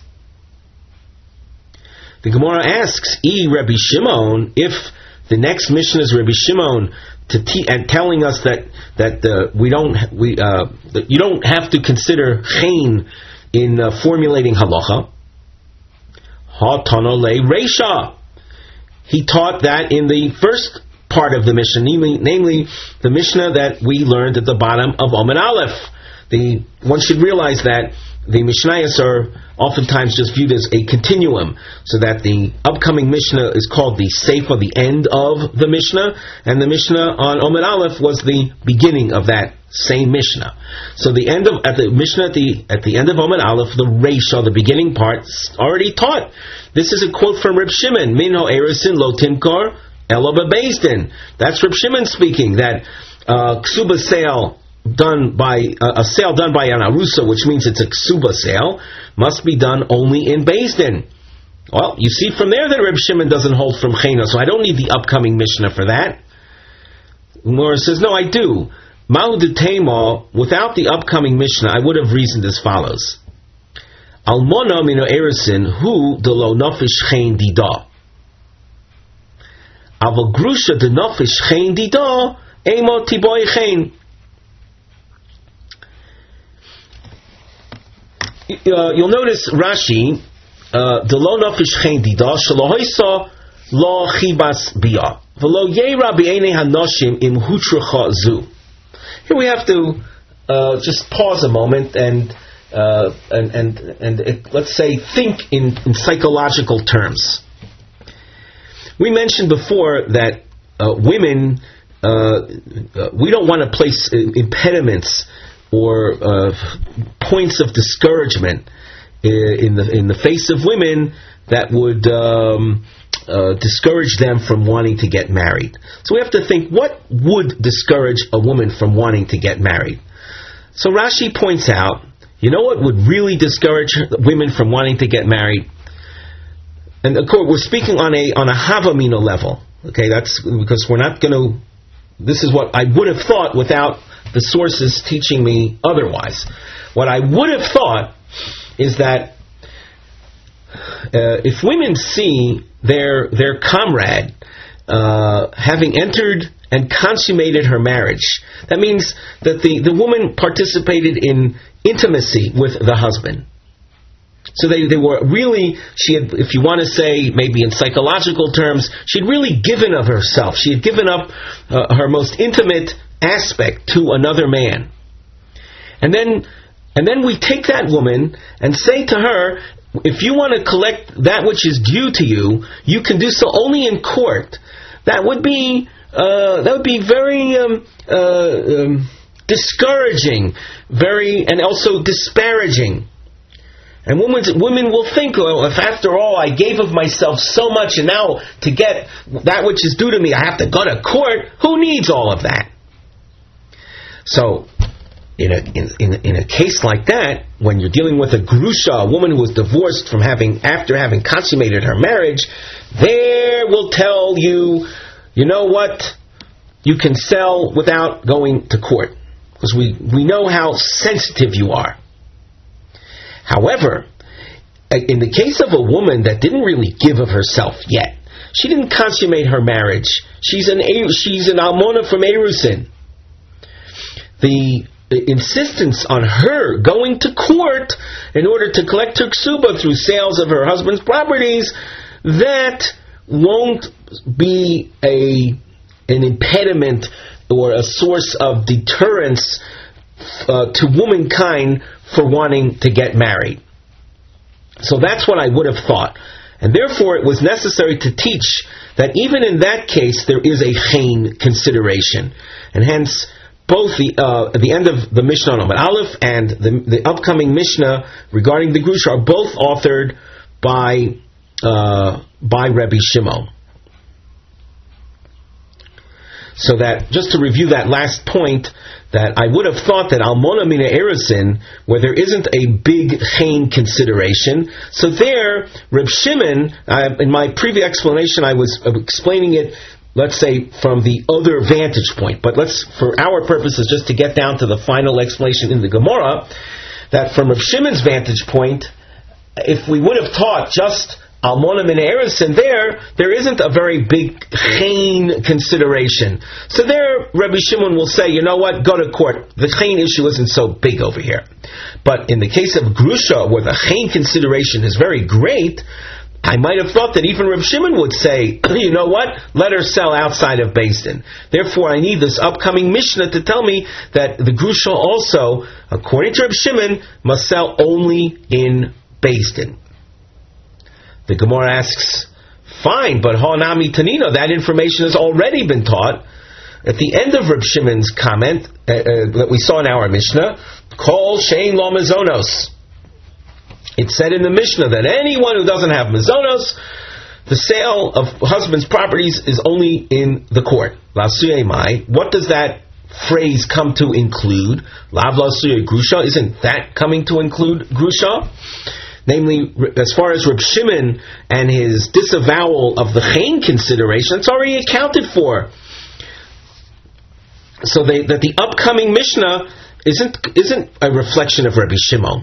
The Gemara asks, Rabbi Shimon, if the next Mishnah is Rabbi Shimon and telling us that you don't have to consider Chain in formulating halacha. Ha tanole reisha. He taught that in the first part of the Mishnah, namely the Mishnah that we learned at the bottom of Amud Aleph. One should realize that the Mishnayos are oftentimes just viewed as a continuum, so that the upcoming Mishnah is called the Seifa, the end of the Mishnah, and the Mishnah on Amud Aleph was the beginning of that same Mishnah. So the end of the Mishnah at the end of Amud Aleph, the Reisha, the beginning part, already taught. This is a quote from Reb Shimon: Minho Eresin lo timkar elo bebezdin. That's Reb Shimon speaking. That ksuba sale done by a sale done by an arusa, which means it's a ksuba sale, must be done only in Beis Din. Well, you see from there that Reb Shimon doesn't hold from Chena, so I don't need the upcoming Mishnah for that. Gemara says, no, I do. Ma'u detema, without the upcoming Mishnah, I would have reasoned as follows. Almona mino erisin hu de lo nafish chen dida. Aval grusha de nafish chen dida, emo tiboy chen. You'll notice Rashi, the lo nafish chen dida shalohoisa lo chibas bia v'lo yeira b'einei hanoshim im hutracha zu. Here we have to just pause a moment and let's say think in psychological terms. We mentioned before that women, we don't want to place impediments or points of discouragement in the face of women that would discourage them from wanting to get married. So we have to think, what would discourage a woman from wanting to get married? So Rashi points out, you know what would really discourage women from wanting to get married? And of course, we're speaking on a Havamina level. Okay, that's because we're not going to. This is what I would have thought without the sources teaching me otherwise. What I would have thought is that if women see their comrade having entered and consummated her marriage, that means that the woman participated in intimacy with the husband. So they were really, she had, if you want to say, maybe in psychological terms, she had really given of herself. She had given up her most intimate aspect to another man. And then we take that woman and say to her, if you want to collect that which is due to you, you can do so only in court. That would be very discouraging, and also disparaging. And women will think, well, if after all I gave of myself so much, and now to get that which is due to me, I have to go to court. Who needs all of that? So, in a case like that, when you're dealing with a grusha, a woman who was divorced after having consummated her marriage, there will tell you, you know what, you can sell without going to court, because we know how sensitive you are. However, in the case of a woman that didn't really give of herself yet, she didn't consummate her marriage, she's an almona from Erusin. The insistence on her going to court in order to collect her ksuba through sales of her husband's properties, that won't be an impediment or a source of deterrence to womankind for wanting to get married. So that's what I would have thought. And therefore it was necessary to teach that even in that case there is a chen consideration. And hence both the end of the Mishnah on Amud Aleph and the upcoming Mishnah regarding the Grusha are both authored by Rabbi Shimon. So that, just to review that last point, that I would have thought that Almona Mina Erisin, where there isn't a big chen consideration, so there, Reb Shimon, in my previous explanation, I was explaining it, let's say, from the other vantage point. But let's, for our purposes, just to get down to the final explanation in the Gemara, that from Reb Shimon's vantage point, if we would have taught just Almona Min Erisin, there isn't a very big chen consideration. So there, Rabbi Shimon will say, you know what, go to court. The chen issue isn't so big over here. But in the case of Grusha, where the chen consideration is very great, I might have thought that even Reb Shimon would say, you know what, let her sell outside of Beis Din. Therefore, I need this upcoming Mishnah to tell me that the Grusha also, according to Reb Shimon, must sell only in Beis Din. The Gemara asks, fine, but Ha'nami Tanina, that information has already been taught. At the end of Reb Shimon's comment that we saw in our Mishnah, Kol Shein Lo Mazonos. It said in the Mishnah that anyone who doesn't have Mazonos, the sale of husband's properties is only in the court. Lasuye Mai. What does that phrase come to include? Lav Lasuye Grusha. Isn't that coming to include Grusha? Namely, as far as Reb Shimon and his disavowal of the chen consideration, it's already accounted for. So that the upcoming Mishnah isn't a reflection of Rabbi Shimon.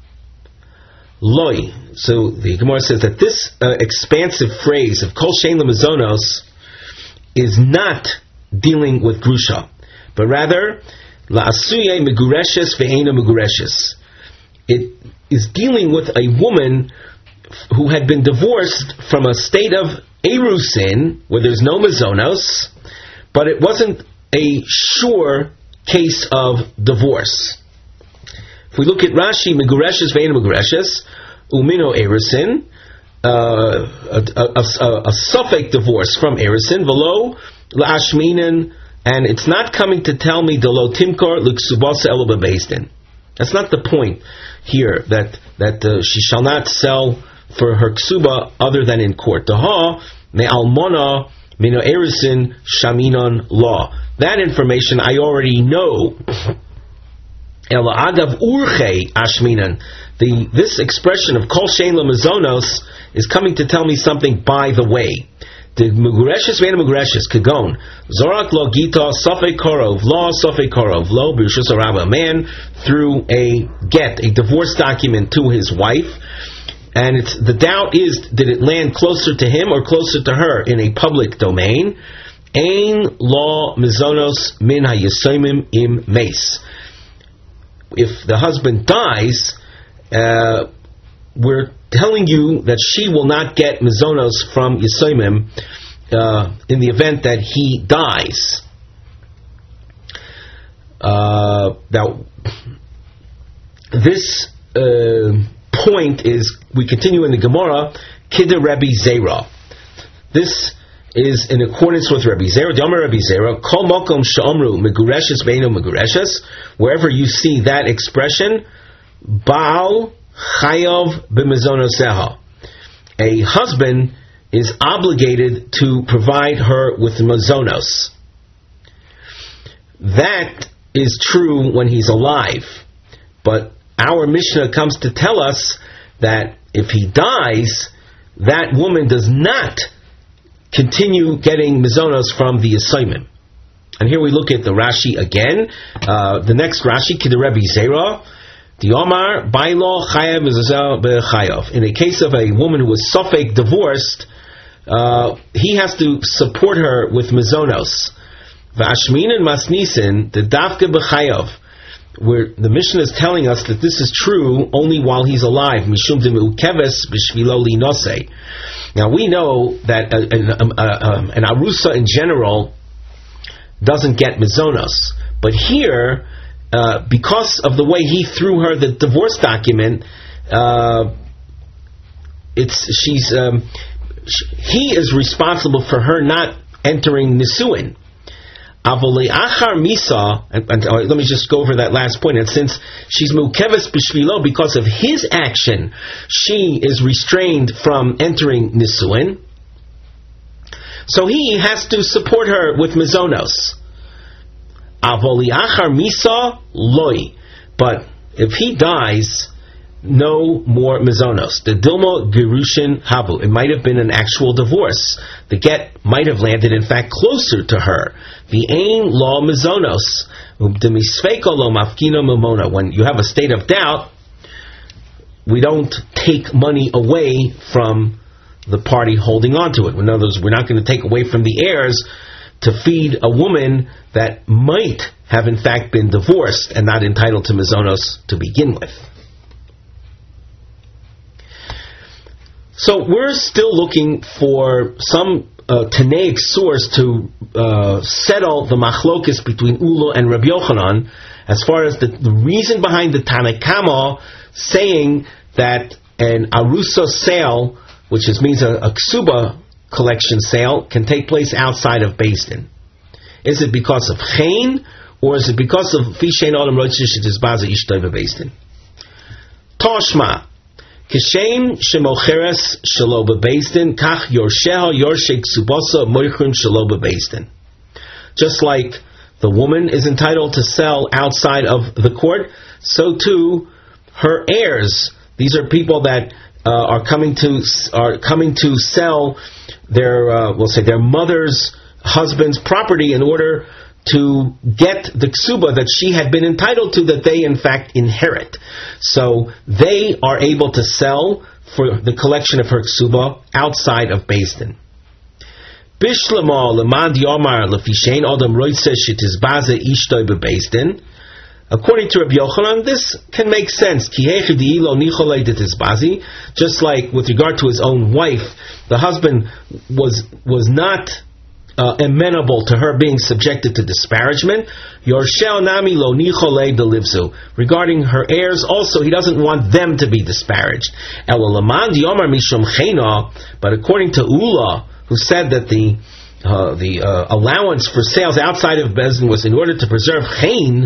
Loi. So the Gemara says that this expansive phrase of Kol Shein L'Mazonos is not dealing with Grusha, but rather La'asuye Megureshes Ve'ena Megureshes. It is dealing with a woman who had been divorced from a state of Erusin, where there's no Mazonos, but it wasn't a sure case of divorce. If we look at Rashi, Megureshes Ve'ena Megureshes, Umino Erusin, a suffix divorce from Erusin, Velo La'ashminan, and it's not coming to tell me Delo Timkor L'Ksubasa Elo Beis Din. That's not the point here, that she shall not sell for her ksuba other than in court. Daha me almona mino erisin shaminon law. That information I already know. Ela agav urche ashminan. This expression of kol shein l'mazonos is coming to tell me something by the way. The Megureshes Ve'ena Megureshes Kagon Zorak Lo Gita Sofei Korov Lo Sofei Korov Lo B'Rishus Harabah. A man threw a divorce document to his wife, and the doubt is, did it land closer to him or closer to her in a public domain? Ein Lo Mizonos Min HaYesomim Im Meis. If the husband dies, we're telling you that she will not get Mizonos from Yesomim in the event that he dies. Now, this point is, we continue in the Gemara, Kidder Rebbe Zera. This is in accordance with Rebbe Zera. D'Amar Rebbe Zera, Kol Mokom Sh'omru Megureshes Ve'eno Megureshes. Wherever you see that expression, Baal Chayav b'mezonoseha. A husband is obligated to provide her with mazonos. That is true when he's alive. But our Mishnah comes to tell us that if he dies, that woman does not continue getting mazonos from the assignment. And here we look at the Rashi again. The next Rashi, Kid Rebbe Zera. The Omar, Bailo Chayav Mizazel Bechayav. In the case of a woman who was suffix divorced, he has to support her with mazonos. V'ashmin and masnisin, the Dafka Bechayav, where the Mishnah is telling us that this is true only while he's alive. Mishum Demiukeves B'shvilo Linose. Now we know that an arusa in general doesn't get mizonos. But here, because of the way he threw her the divorce document, he is responsible for her not entering nisuin. Avoli achar misa, and let me just go over that last point. And since she's mukeves b'shvilo, because of his action, she is restrained from entering nisuin. So he has to support her with mizonos. Avoli achar misa loy, but if he dies, no more mizonos. The dilma gerushin havu. It might have been an actual divorce. The get might have landed, in fact, closer to her. The ain law mizonos. The misfeko lo mafkino mimona. When you have a state of doubt, we don't take money away from the party holding on to it. In other words, we're not going to take away from the heirs to feed a woman that might have, in fact, been divorced and not entitled to mizonos to begin with. So we're still looking for some Tanaic source to settle the machlokis between Ula and Rabbi Yochanan as far as the reason behind the Tanakama saying that an arusa sale, which means a ksuba collection sale, can take place outside of Beis Din. Is it because of chen, or is it because of fishein adam roitzish tizbaza ishtoi bebeis din? Toshma. Kishem shemocheres shelo bebeis din, kach yorsheha yorshei ksubasa moichrim shelo bebeis din. Just like the woman is entitled to sell outside of the court, so too her heirs. These are people that are coming to sell their their mother's husband's property in order to get the ksuba that she had been entitled to, that they in fact inherit. So they are able to sell for the collection of her ksuba outside of Beis Din. Bishlama lemad yomar lefishein adam roitze shitizbaze ishtoi bebeis din. According to Rabbi Yochanan, this can make sense. Just like with regard to his own wife, the husband was not amenable to her being subjected to disparagement. Regarding her heirs, also, he doesn't want them to be disparaged. But according to Ula, who said that the allowance for sales outside of Beis Din was in order to preserve chen,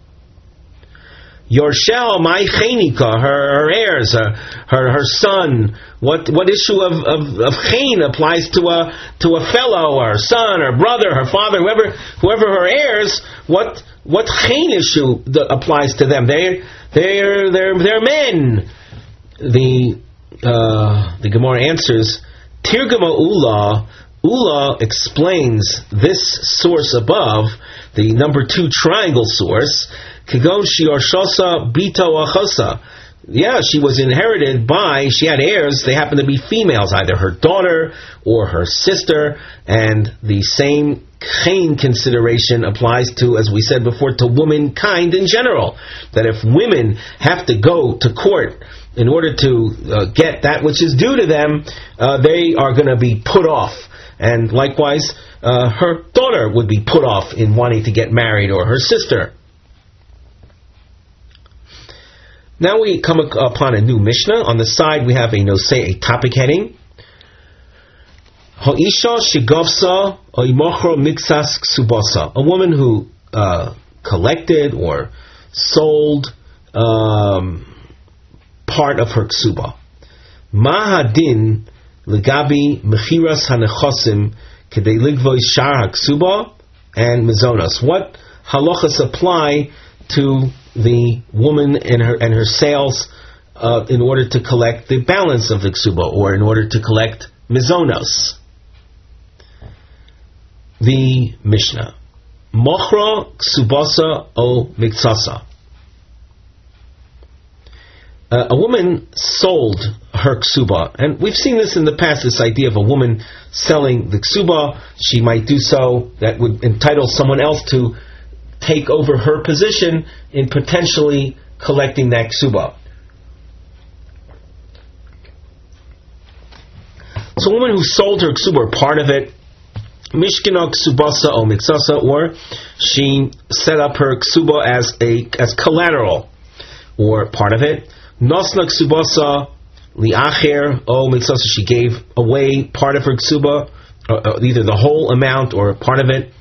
Yorshel, my chenika, her heirs, her son. What issue of chen applies to a fellow, or son, or brother, her father, whoever her heirs? What chen issue applies to them? They're men. The Gemara answers, Tirgama Ula explains this source above, the number 2 triangle source. Kagon shiarshosa bito achosa. Yeah, she was inherited by, she had heirs, they happened to be females, either her daughter or her sister, and the same chen consideration applies to, as we said before, to womankind in general. That if women have to go to court in order to get that which is due to them, they are going to be put off. And likewise, her daughter would be put off in wanting to get married, or her sister. Now we come upon a new Mishnah. On the side we have a topic heading. Ha'isha shigavsa oimochro mixas ksubasa. A woman who collected or sold part of her ksuba. Mahadin legabi mechiras hanechosim kedei ligvoi shar haksuba and mizonos. What halachas apply to the woman and her sales in order to collect the balance of the ksuba, or in order to collect mizonos? The Mishnah. Mochra ksubasa o miktsasa. A woman sold her ksuba, and we've seen this in the past, this idea of a woman selling the ksuba. She might do so, that would entitle someone else to take over her position in potentially collecting that ksuba. So a woman who sold her ksuba, or part of it, Mishkino ksubasa o mitzasa, or she set up her ksuba as collateral, or part of it. Nosna ksubasa liacher o mitzasa, she gave away part of her ksuba, either the whole amount or part of it.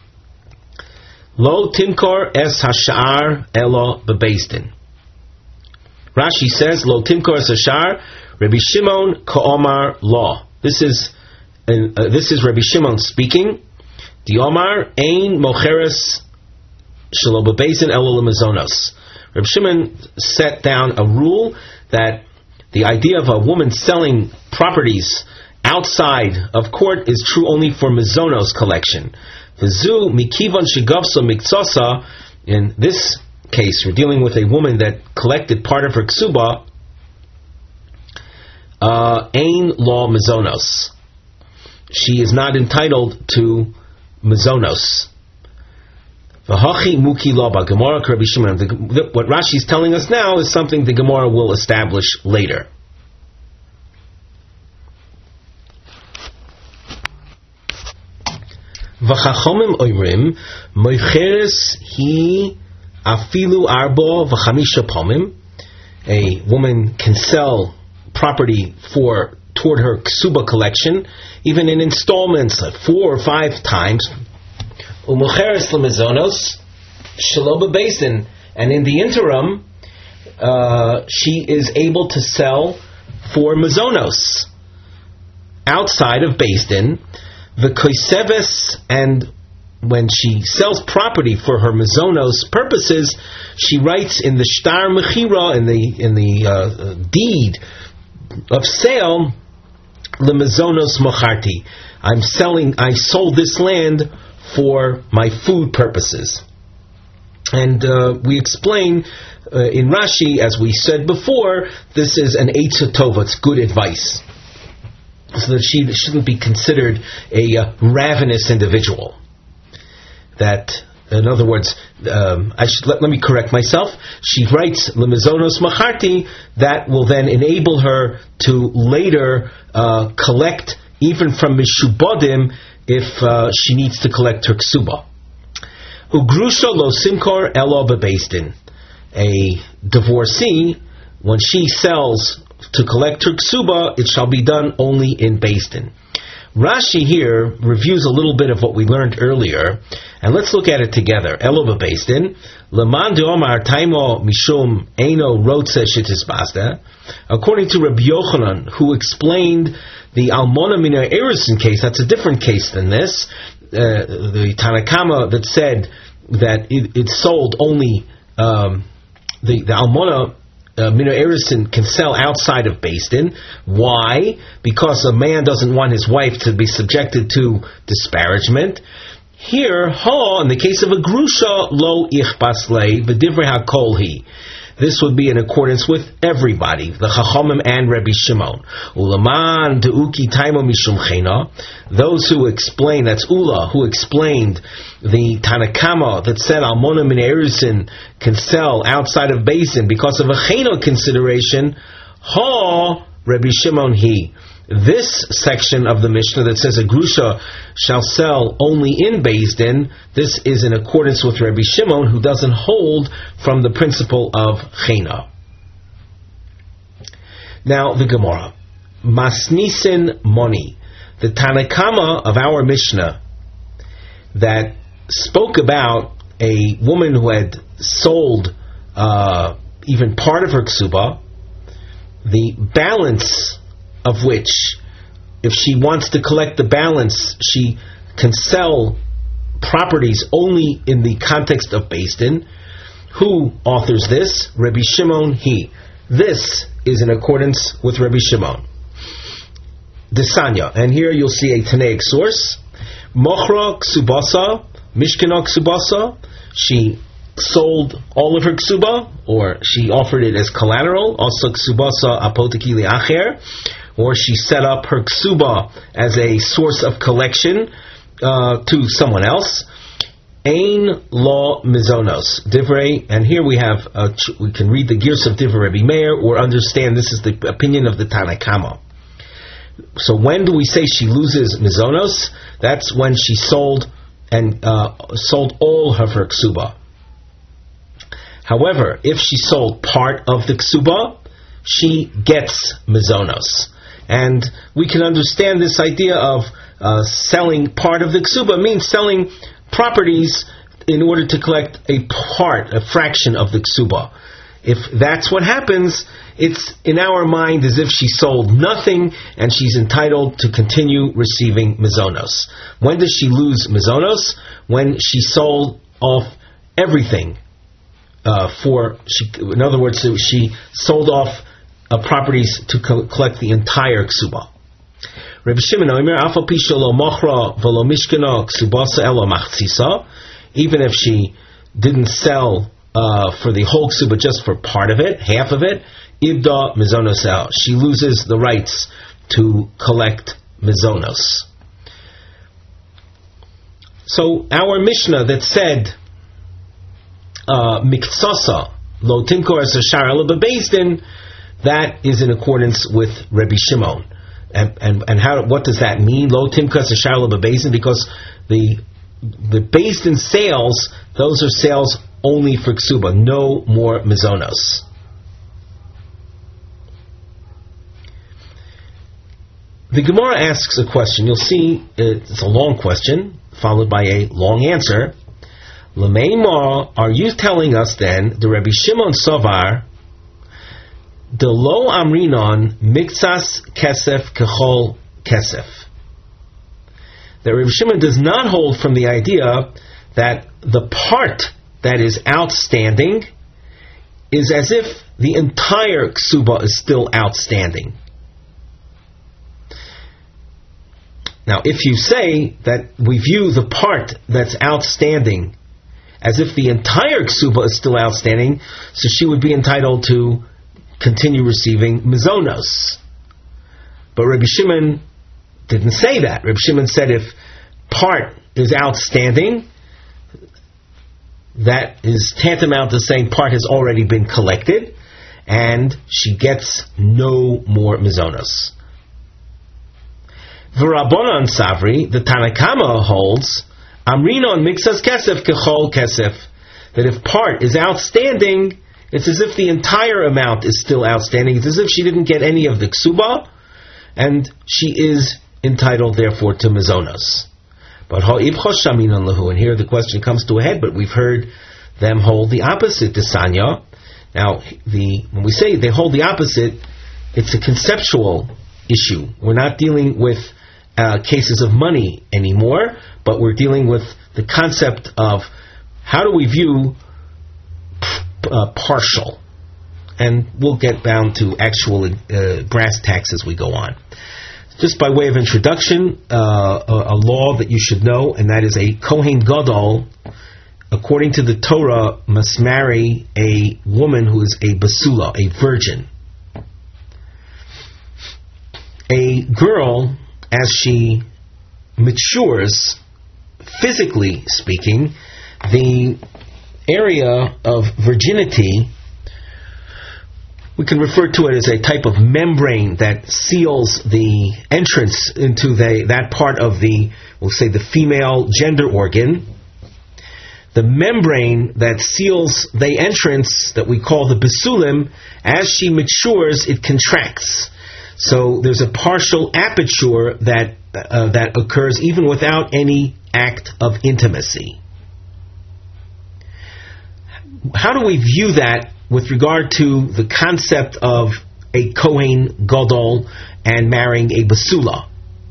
Lo timkor es hashar elo bebeisdin. Rashi says, Lo timkor es hashar, Rabbi Shimon ka'omar law. This is Rabbi Shimon speaking. The Omar ein mocheres shelo bebeisdin elo lemazonos. Rabbi Shimon set down a rule that the idea of a woman selling properties outside of court is true only for mazonos collection. V'zu mikivon shigavso miktsasa. In this case, we're dealing with a woman that collected part of her ksuba. Ain law mazonos. She is not entitled to mazonos. V'hachi muki law ba Gemara Rabbi Shimon. What Rashi is telling us now is something the Gemara will establish later. V'chachomim oimrim moicheres hi afilu arbo v'chamisha pomim. A woman can sell property toward her ksuba collection, even in installments, 4 or 5 times. Umocheres lemazonos shelo bebeisdin, and in the interim, she is able to sell for mazonos outside of Beis-Din. The koiseves, and when she sells property for her mazonos purposes, she writes in the shtar mechira, in the deed of sale, lemazonos mocharti. I sold this land for my food purposes. And we explain in Rashi, as we said before, this is an eitzah tova, it's good advice, so that she shouldn't be considered a ravenous individual. That, in other words, let me correct myself. She writes lemazonos macharti, that will then enable her to later collect even from mishubodim if she needs to collect her ksuba. Ugrusha lo simkor elo bebeisdin. A divorcee, when she sells to collect her ksuba, it shall be done only in Beis-Din. Rashi here reviews a little bit of what we learned earlier, and let's look at it together. Elo bebeisdin, leman deomar taimo mishum eino rotze shetisbazda. According to Rabbi Yochanan, who explained the almona mina erisin case, that's a different case than this. The Tanakama that said that it sold only the almona mina erisin can sell outside of Beis-Din. Why? Because a man doesn't want his wife to be subjected to disparagement. Here, in the case of a grusha, lo ichbas lei v'divrei hakol hi. This would be in accordance with everybody, the Chachamim and Rabbi Shimon. Ulaman de'uki taimo mishum chena. Those who explain, that's Ula, who explained the Tanakama that said almona min erisin can sell outside of Beis-Din because of a chena consideration. Rabbi Shimon he. This section of the Mishnah that says a grusha shall sell only in Beis-Din, this is in accordance with Rabbi Shimon, who doesn't hold from the principle of chena. Now the Gemara, Masnisin Moni, the Tanakama of our Mishnah that spoke about a woman who had sold even part of her ksuba, the balance of which, if she wants to collect the balance, she can sell properties only in the context of Beis-Din. Who authors this? Rabbi Shimon he. This is in accordance with Rabbi Shimon. Desanya, and here you'll see a Tanaic source. Mochra ksubasa, mishkena ksubasa. She sold all of her ksuba, or she offered it as collateral. Also ksubasa apoteki liacher. Or she set up her ksuba as a source of collection to someone else. Ein law mizonos divrei, and here we have we can read the gears of Divrei Rabbi Meir or understand this is the opinion of the Tanakama. So when do we say she loses mizonos? that's when she sold all of her ksuba. However, if she sold part of the ksuba, she gets mizonos. And we can understand this idea of selling part of the ksuba means selling properties in order to collect a fraction of the ksuba. If that's what happens, it's in our mind as if she sold nothing and she's entitled to continue receiving mizonos. When does she lose mizonos? When she sold off everything. In other words, she sold off properties to collect the entire ksuba. Rabbi Shimon Omer, Afal pi shelo mochra v'lo mishkano ksubasa elo machtzisa, even if she didn't sell for the whole ksuba, just for part of it, half of it, ibda mizonos el, she loses the rights to collect mizonos. So our Mishnah that said miktsasa lo timkor es hashar elo bebeis din, that is in accordance with Rabbi Shimon. And what does that mean? Lo timkor es hashar elo bebeis din, because the beis din sales, those are sales only for ksuba, no more mizonos. The Gemara asks a question. You'll see it's a long question, followed by a long answer. L'meimar, are you telling us then, the Rabbi Shimon Sovar, the lo amrinon miktsas kesef kechol kesef? That Rabbi Shimon does not hold from the idea that the part that is outstanding is as if the entire ksuba is still outstanding. Now, if you say that we view the part that's outstanding as if the entire ksuba is still outstanding, so she would be entitled to continue receiving mizonos. But Rabbi Shimon didn't say that. Rabbi Shimon said if part is outstanding, that is tantamount to saying part has already been collected, and she gets no more mizonos. V'Rabbanan Savri, the Tanakama holds, Amrinon mixas kesef kechol kesef, that if part is outstanding, it's as if the entire amount is still outstanding. It's as if she didn't get any of the ksuba, and she is entitled, therefore, to mizonos. But ha'ibchosh shaminon lahu, and here the question comes to a head, but we've heard them hold the opposite to Sanya. Now, when we say they hold the opposite, it's a conceptual issue. We're not dealing with cases of money anymore, but we're dealing with the concept of how do we view partial. And we'll get bound to actual brass tacks as we go on. Just by way of introduction, a law that you should know, and that is a Kohen Gadol, according to the Torah, must marry a woman who is a basula, a virgin. A girl, as she matures, physically speaking, the area of virginity, we can refer to it as a type of membrane that seals the entrance into that part of we'll say the female gender organ. The membrane that seals the entrance that we call the basulim, as she matures, it contracts. So there's a partial aperture that occurs even without any act of intimacy. How do we view that with regard to the concept of a Kohen Gadol and marrying a basula?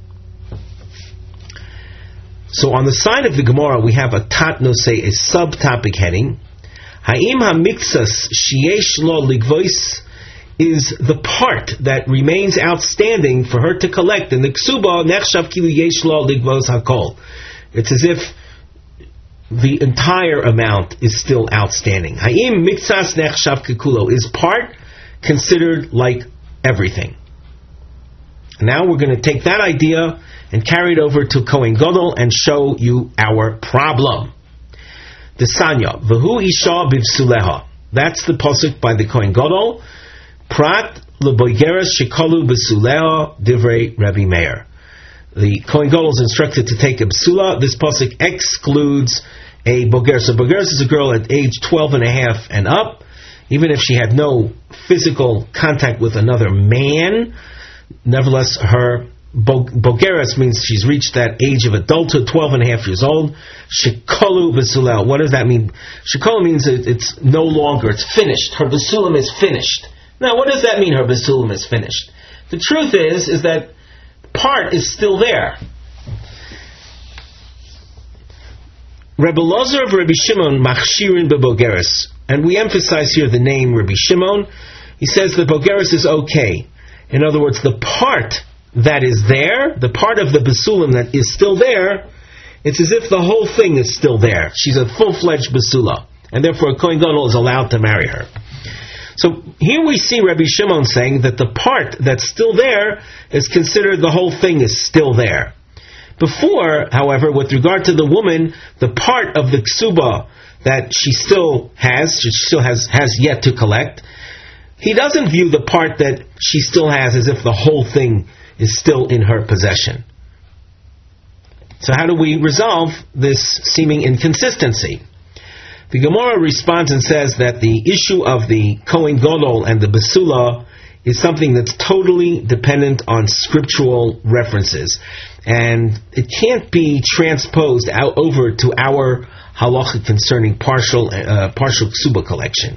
So on the side of the Gemara we have a tatnose, a subtopic heading. Ha'im ha'miktsas sheyesh lo ligvois, is the part that remains outstanding for her to collect in the ksuba nechshav kilu yesh lo ligvos hakol. It's as if the entire amount is still outstanding. Ha'im miktsas nechshav kekulo, is part considered like everything? Now we're going to take that idea and carry it over to Kohen Gadol and show you our problem. The Sanya, v'hu isha bivsuleha. That's the pasuk by the Kohen Gadol. Prat leboigeres shekalu b'suleha divrei Rabbi Meir. the Kohen Gadol is instructed to take a B'sula. This pasuk excludes a Bogeres. So Bogeres is a girl at age 12 and a half and up. Even if she had no physical contact with another man, nevertheless, her Bogeres means she's reached that age of adulthood, 12 and a half years old. Shekolu B'sulel. What does that mean? Shekolu means it's no longer, it's finished. Her B'sulam is finished. Now, what does that mean, her B'sulam is finished? The truth is that part is still there. Rebbe Lazar of Rabbi Shimon machshirin bebogeres, and we emphasize here the name Rabbi Shimon. He says the bogeres is okay. In other words, the part that is there, the part of the besulim that is still there, it's as if the whole thing is still there. She's a full-fledged besula, and therefore a Kohen Gadol is allowed to marry her. So here we see Rabbi Shimon saying that the part that's still there is considered the whole thing is still there. Before, however, with regard to the woman, the part of the ksuba that she still has yet to collect, he doesn't view the part that she still has as if the whole thing is still in her possession. So how do we resolve this seeming inconsistency? The Gemara responds and says that the issue of the Kohen Gadol and the Besula is something that's totally dependent on scriptural references. And it can't be transposed out over to our halacha concerning partial ksuba collection.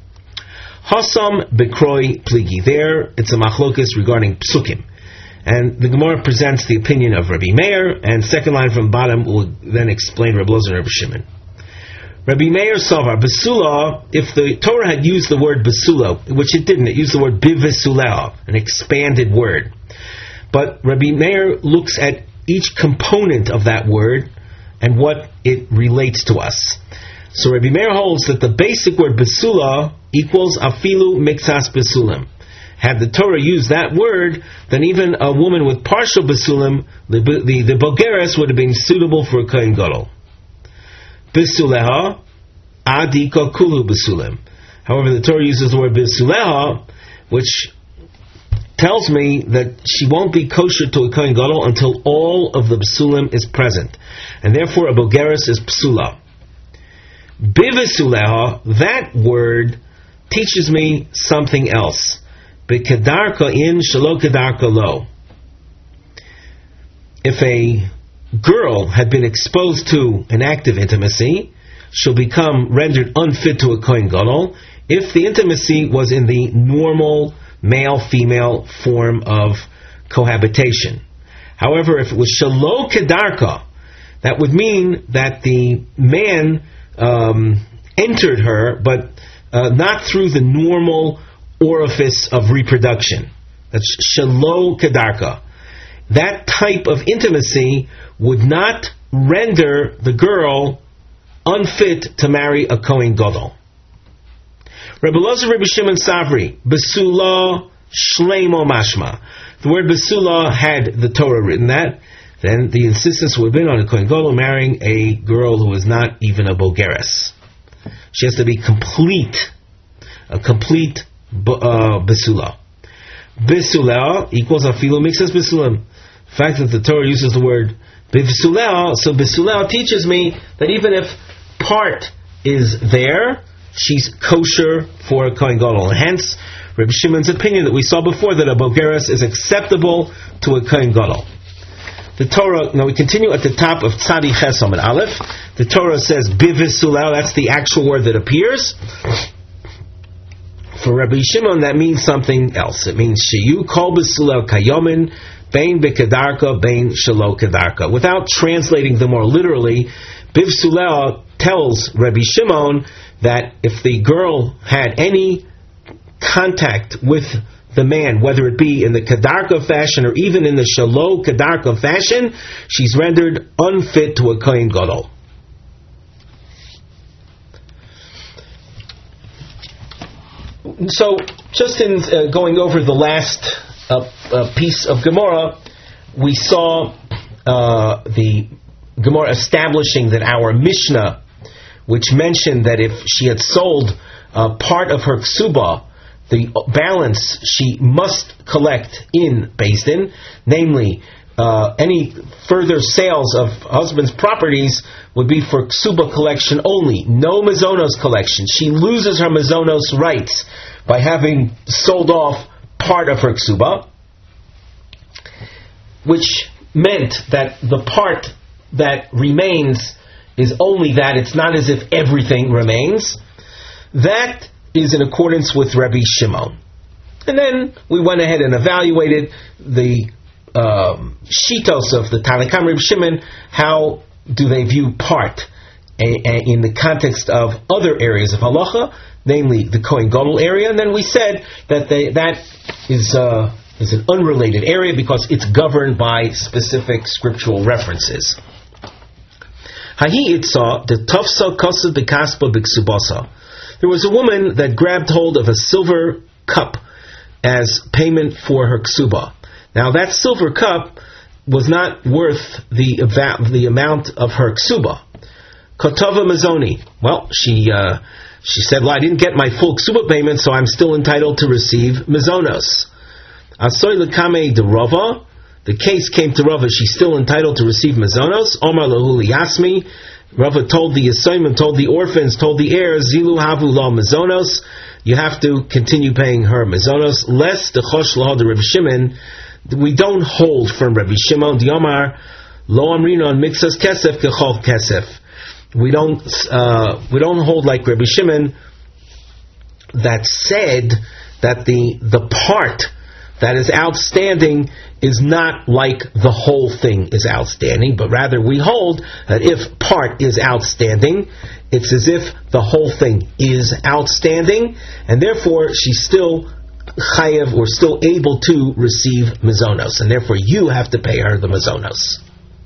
Hasam bekroi pligi. There, it's a machlokas regarding psukim. And the Gemara presents the opinion of Rabbi Meir, and second line from bottom will then explain Rabbi Lozer and Rabbi Shimon. Rabbi Meir Savar, Besula, if the Torah had used the word Besula, which it didn't, it used the word Bivesuleh, an expanded word. But Rabbi Meir looks at each component of that word and what it relates to us. So Rabbi Meir holds that the basic word Besula equals Afilu Mixas Besulim. Had the Torah used that word, then even a woman with partial Besulim, the Bogeres would have been suitable for a Kohen Gadol. Bisuleha, adika kulu bisulim. However, the Torah uses the word bisuleha, which tells me that she won't be kosher to a Kohen Gadol until all of the bisulim is present, and therefore a bogeres is psula. Bivisuleha, that word teaches me something else. B'kedarka in shelo kedarka lo. If a girl had been exposed to an act of intimacy, she'll become rendered unfit to a Kohen Gadol if the intimacy was in the normal male-female form of cohabitation. However, if it was shelo kedarka, that would mean that the man entered her, but not through the normal orifice of reproduction. That's shelo kedarka. That type of intimacy would not render the girl unfit to marry a Kohen Gadol. Rebbe Lozer, Rebbe Shimon Savri, Besula Shleimo Mashma. The word Besula had the Torah written that, then the insistence would have been on a Kohen Gadol marrying a girl who is not even a Bogeres. She has to be a complete Besula. Besula equals Afilu Mixas Besulim. The fact that the Torah uses the word Bivsulel, so Bivsulel teaches me that even if part is there, she's kosher for a Kohen Gadol. And hence, Rabbi Shimon's opinion that we saw before that a Bogeres is acceptable to a Kohen Gadol. The Torah, now we continue at the top of Tzadi Chesom and Aleph. The Torah says Bivsulel, that's the actual word that appears. For Rabbi Shimon, that means something else. It means Sheyu Kol B'Sulel Kayomin Bein B'Kedarka Bein Shelo Kedarka. Without translating them more literally, Bivsulel tells Rabbi Shimon that if the girl had any contact with the man, whether it be in the Kedarka fashion or even in the Shelo Kedarka fashion, she's rendered unfit to a Kohen Gadol. So, just in going over the last piece of Gemara, we saw the Gemara establishing that our Mishnah, which mentioned that if she had sold part of her ksuba, the balance she must collect in Beis Din, namely any further sales of husband's properties would be for ksuba collection only, no mazonos collection. She loses her mazonos rights by having sold off part of her ksuba, which meant that the part that remains is only that. It's not as if everything remains. That is in accordance with Rabbi Shimon. And then we went ahead and evaluated the shitos of the Tanakam Rabbi Shimon. How do they view part in the context of other areas of halacha, namely the Kohen Gadol area? And then we said that that is an unrelated area because it's governed by specific scriptural references. Hahi itza the tafsa kasa bekaspa beksubasa. There was a woman that grabbed hold of a silver cup as payment for her ksuba. Now that silver cup was not worth the amount of her ksuba. Kotava mazoni. Well, she said, well, I didn't get my full ksuba payment, so I'm still entitled to receive mazonos. Asoy lekame de Rava. The case came to Rava. She's still entitled to receive mazonos. Omar lahuli yasmi. Rava told the assignment, told the orphans, told the heirs, zilu havu la mazonos. You have to continue paying her mazonos. Lest the chosh law de Rabbi Shimon. We don't hold from Rabbi Shimon. The Omar lo amrino on mixas kesef kechol kesef. We don't hold like Rabbi Shimon that said that the part that is outstanding is not like the whole thing is outstanding, but rather we hold that if part is outstanding, it's as if the whole thing is outstanding, and therefore she's still chayev or still able to receive mazonos, and therefore you have to pay her the mazonos.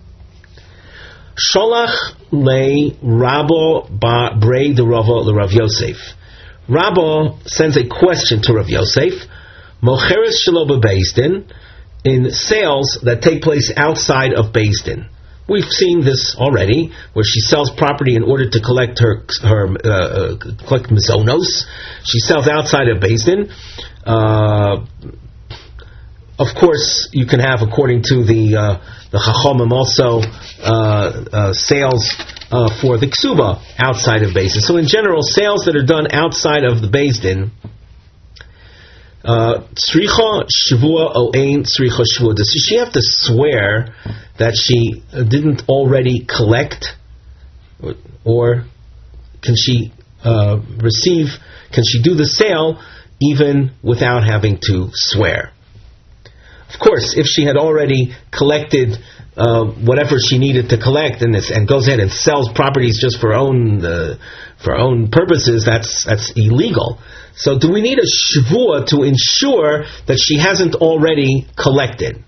Sholach le Rabo ba brei de Rava le Rav Yosef. Rabo sends a question to Rav Yosef. Mocheres shelo bebeis din, in sales that take place outside of Beis Din. We've seen this already, where she sells property in order to collect her collect mazonos. She sells outside of Beis Din. Of course, you can have, according to the Chachamim, also sales for the ksuba outside of Beis Din. So in general, sales that are done outside of the Beis Din, tzricha shvua o ein tzricha shvua. Does she have to swear that she didn't already collect, or can she Can she do the sale even without having to swear? Of course, if she had already collected whatever she needed to collect and goes ahead and sells properties just for own purposes, that's illegal. So do we need a shvua to ensure that she hasn't already collected?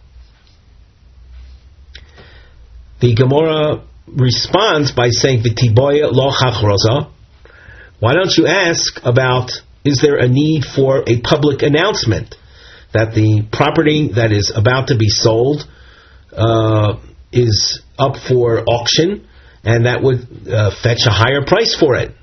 The Gemara responds by saying, "V'tiboya lo chachroza." Why don't you ask about, is there a need for a public announcement that the property that is about to be sold is up for auction, and that would fetch a higher price for it?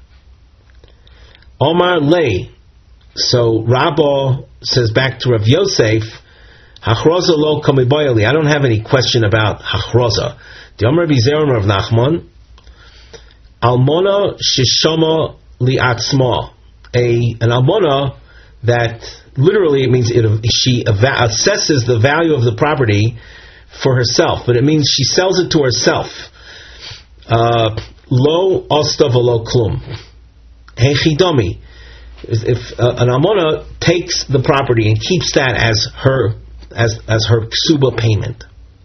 Omar lei. So Rabba says back to Rav Yosef, Hachroza lo kamiboyali. I don't have any question about Hachroza. The Omar Bizeron Rav Nachman, Almona shishama liatzma. An almona that literally it means she assesses the value of the property for herself, but it means she sells it to herself. Lo osta v'lo klum. Hechidomi. If an almona takes the property and keeps that as her ksuba payment,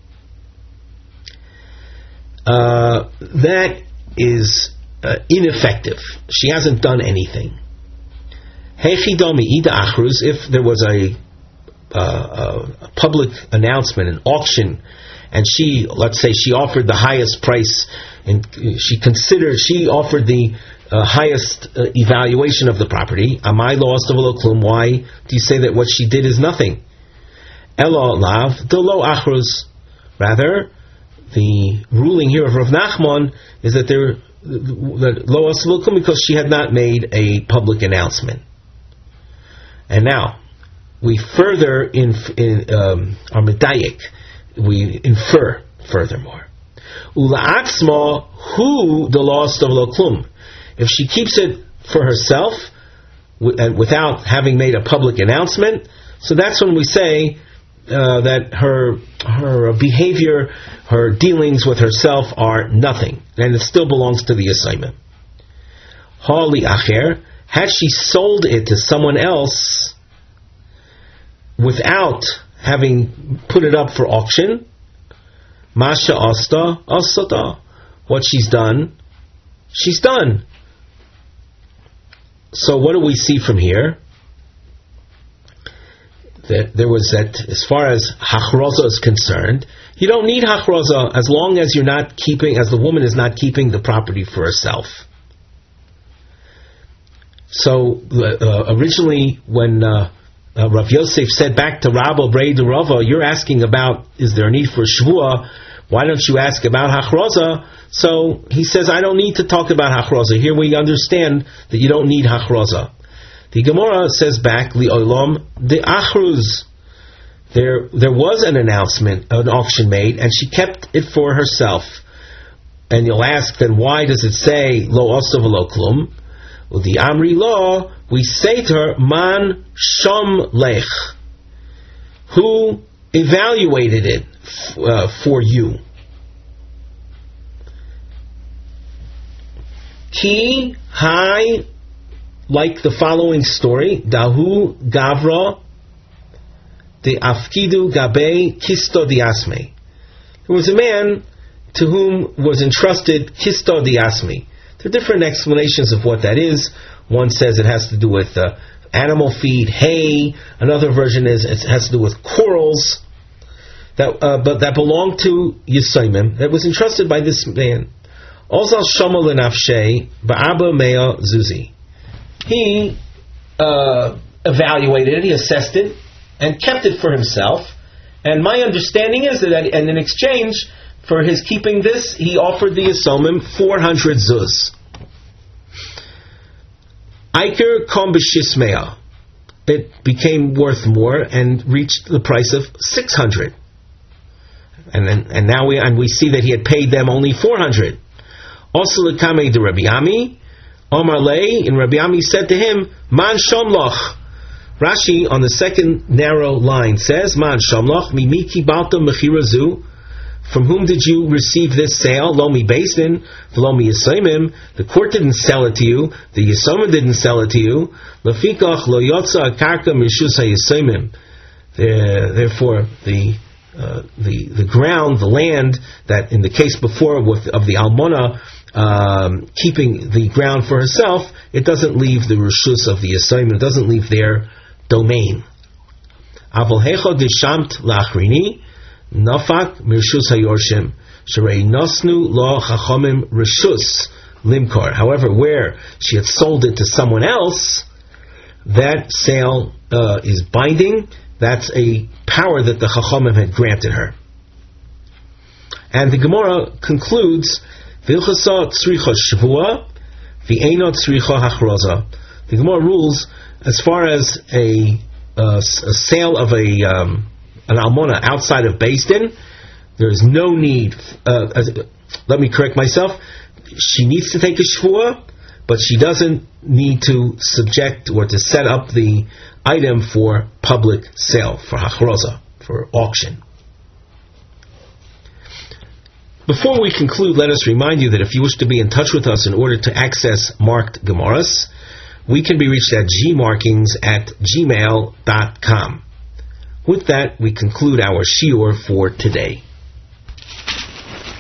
that is ineffective. She hasn't done anything. Hechidomi ida achruz. If there was a public announcement, an auction, and let's say she offered the highest price, and she offered the highest evaluation of the property. Amai lo astavalo klum. Why do you say that what she did is nothing? Elo lav do lo achruz. Rather, the ruling here of Rav Nachman is that lo astavalo klum, because she had not made a public announcement. And now we further are medayik we infer furthermore. Ula'atzma hu the lost of lo klum. If she keeps it for herself and without having made a public announcement, so that's when we say that her behavior, her dealings with herself are nothing, and it still belongs to the assignment. Hali acher, had she sold it to someone else without having put it up for auction, Masha asta asata, what she's done. So what do we see from here? That there was that, as far as hachroza is concerned, you don't need hachroza as long as as the woman is not keeping the property for herself. So originally, when Rav Yosef said back to Rabba Brei Rava, you're asking about, is there a need for shvua? Why don't you ask about hachroza? So he says, I don't need to talk about hachroza. Here we understand that you don't need hachroza. The Gemara says back, Li olam de achruz. There was an announcement, an auction made, and she kept it for herself. And you'll ask, then why does it say lo osa v'lo klum? Well, the Amri law, we say to her, man shom lech, who evaluated it for you. Ki hai, like the following story, Dahu Gavra de Afkidu Gabe Kisto Diasme. There was a man to whom was entrusted Kisto Diasme. There are different explanations of what that is. One says it has to do with animal feed, hay. Another version is it has to do with corals. But that belonged to Yisraimim, that was entrusted by this man. Ozal Shomal Lenafshe Ba'aba Mea Zuzi. He evaluated it, he assessed it, and kept it for himself. And my understanding is that and in exchange for his keeping this, he offered the Yisomim 400 zuz. Iker kom b'shismea. It became worth more and reached the price of 600. And now we see that he had paid them only 400. Also l'kamei de Rabbi Ami. Omar Lei, and Rabbi Ami said to him, Man Shomloch. Rashi on the second narrow line says, Man Shomloch, mi kibalta mechirazu. From whom did you receive this sale? Lo mi beisin, v'lo mi yisomim. The court didn't sell it to you. The yisomim didn't sell it to you. Lefikach lo yotza akarka mishus ha-yisomim. Therefore, the ground, the land, that in the case before of the almona, keeping the ground for herself, it doesn't leave the reshus of the assignment, it doesn't leave their domain. Aval hecho dishamt lachrini nafak mirshus hayorshim sherei nosnu lo chachomim reshus limkar. However, where she had sold it to someone else, that sale is binding. That's a power that the chachomim had granted her. And the Gemara concludes, Vilchasa tzricha shvua, v'eino tzricha hachroza. The Gemara rules, as far as a sale of an almona outside of Beis Din, there is no need. Let me correct myself. She needs to take a shvua, but she doesn't need to subject or to set up the item for public sale, for hachroza, for auction. Before we conclude, let us remind you that if you wish to be in touch with us in order to access marked Gemaras, we can be reached at gmarkings@gmail.com. With that, we conclude our shiur for today.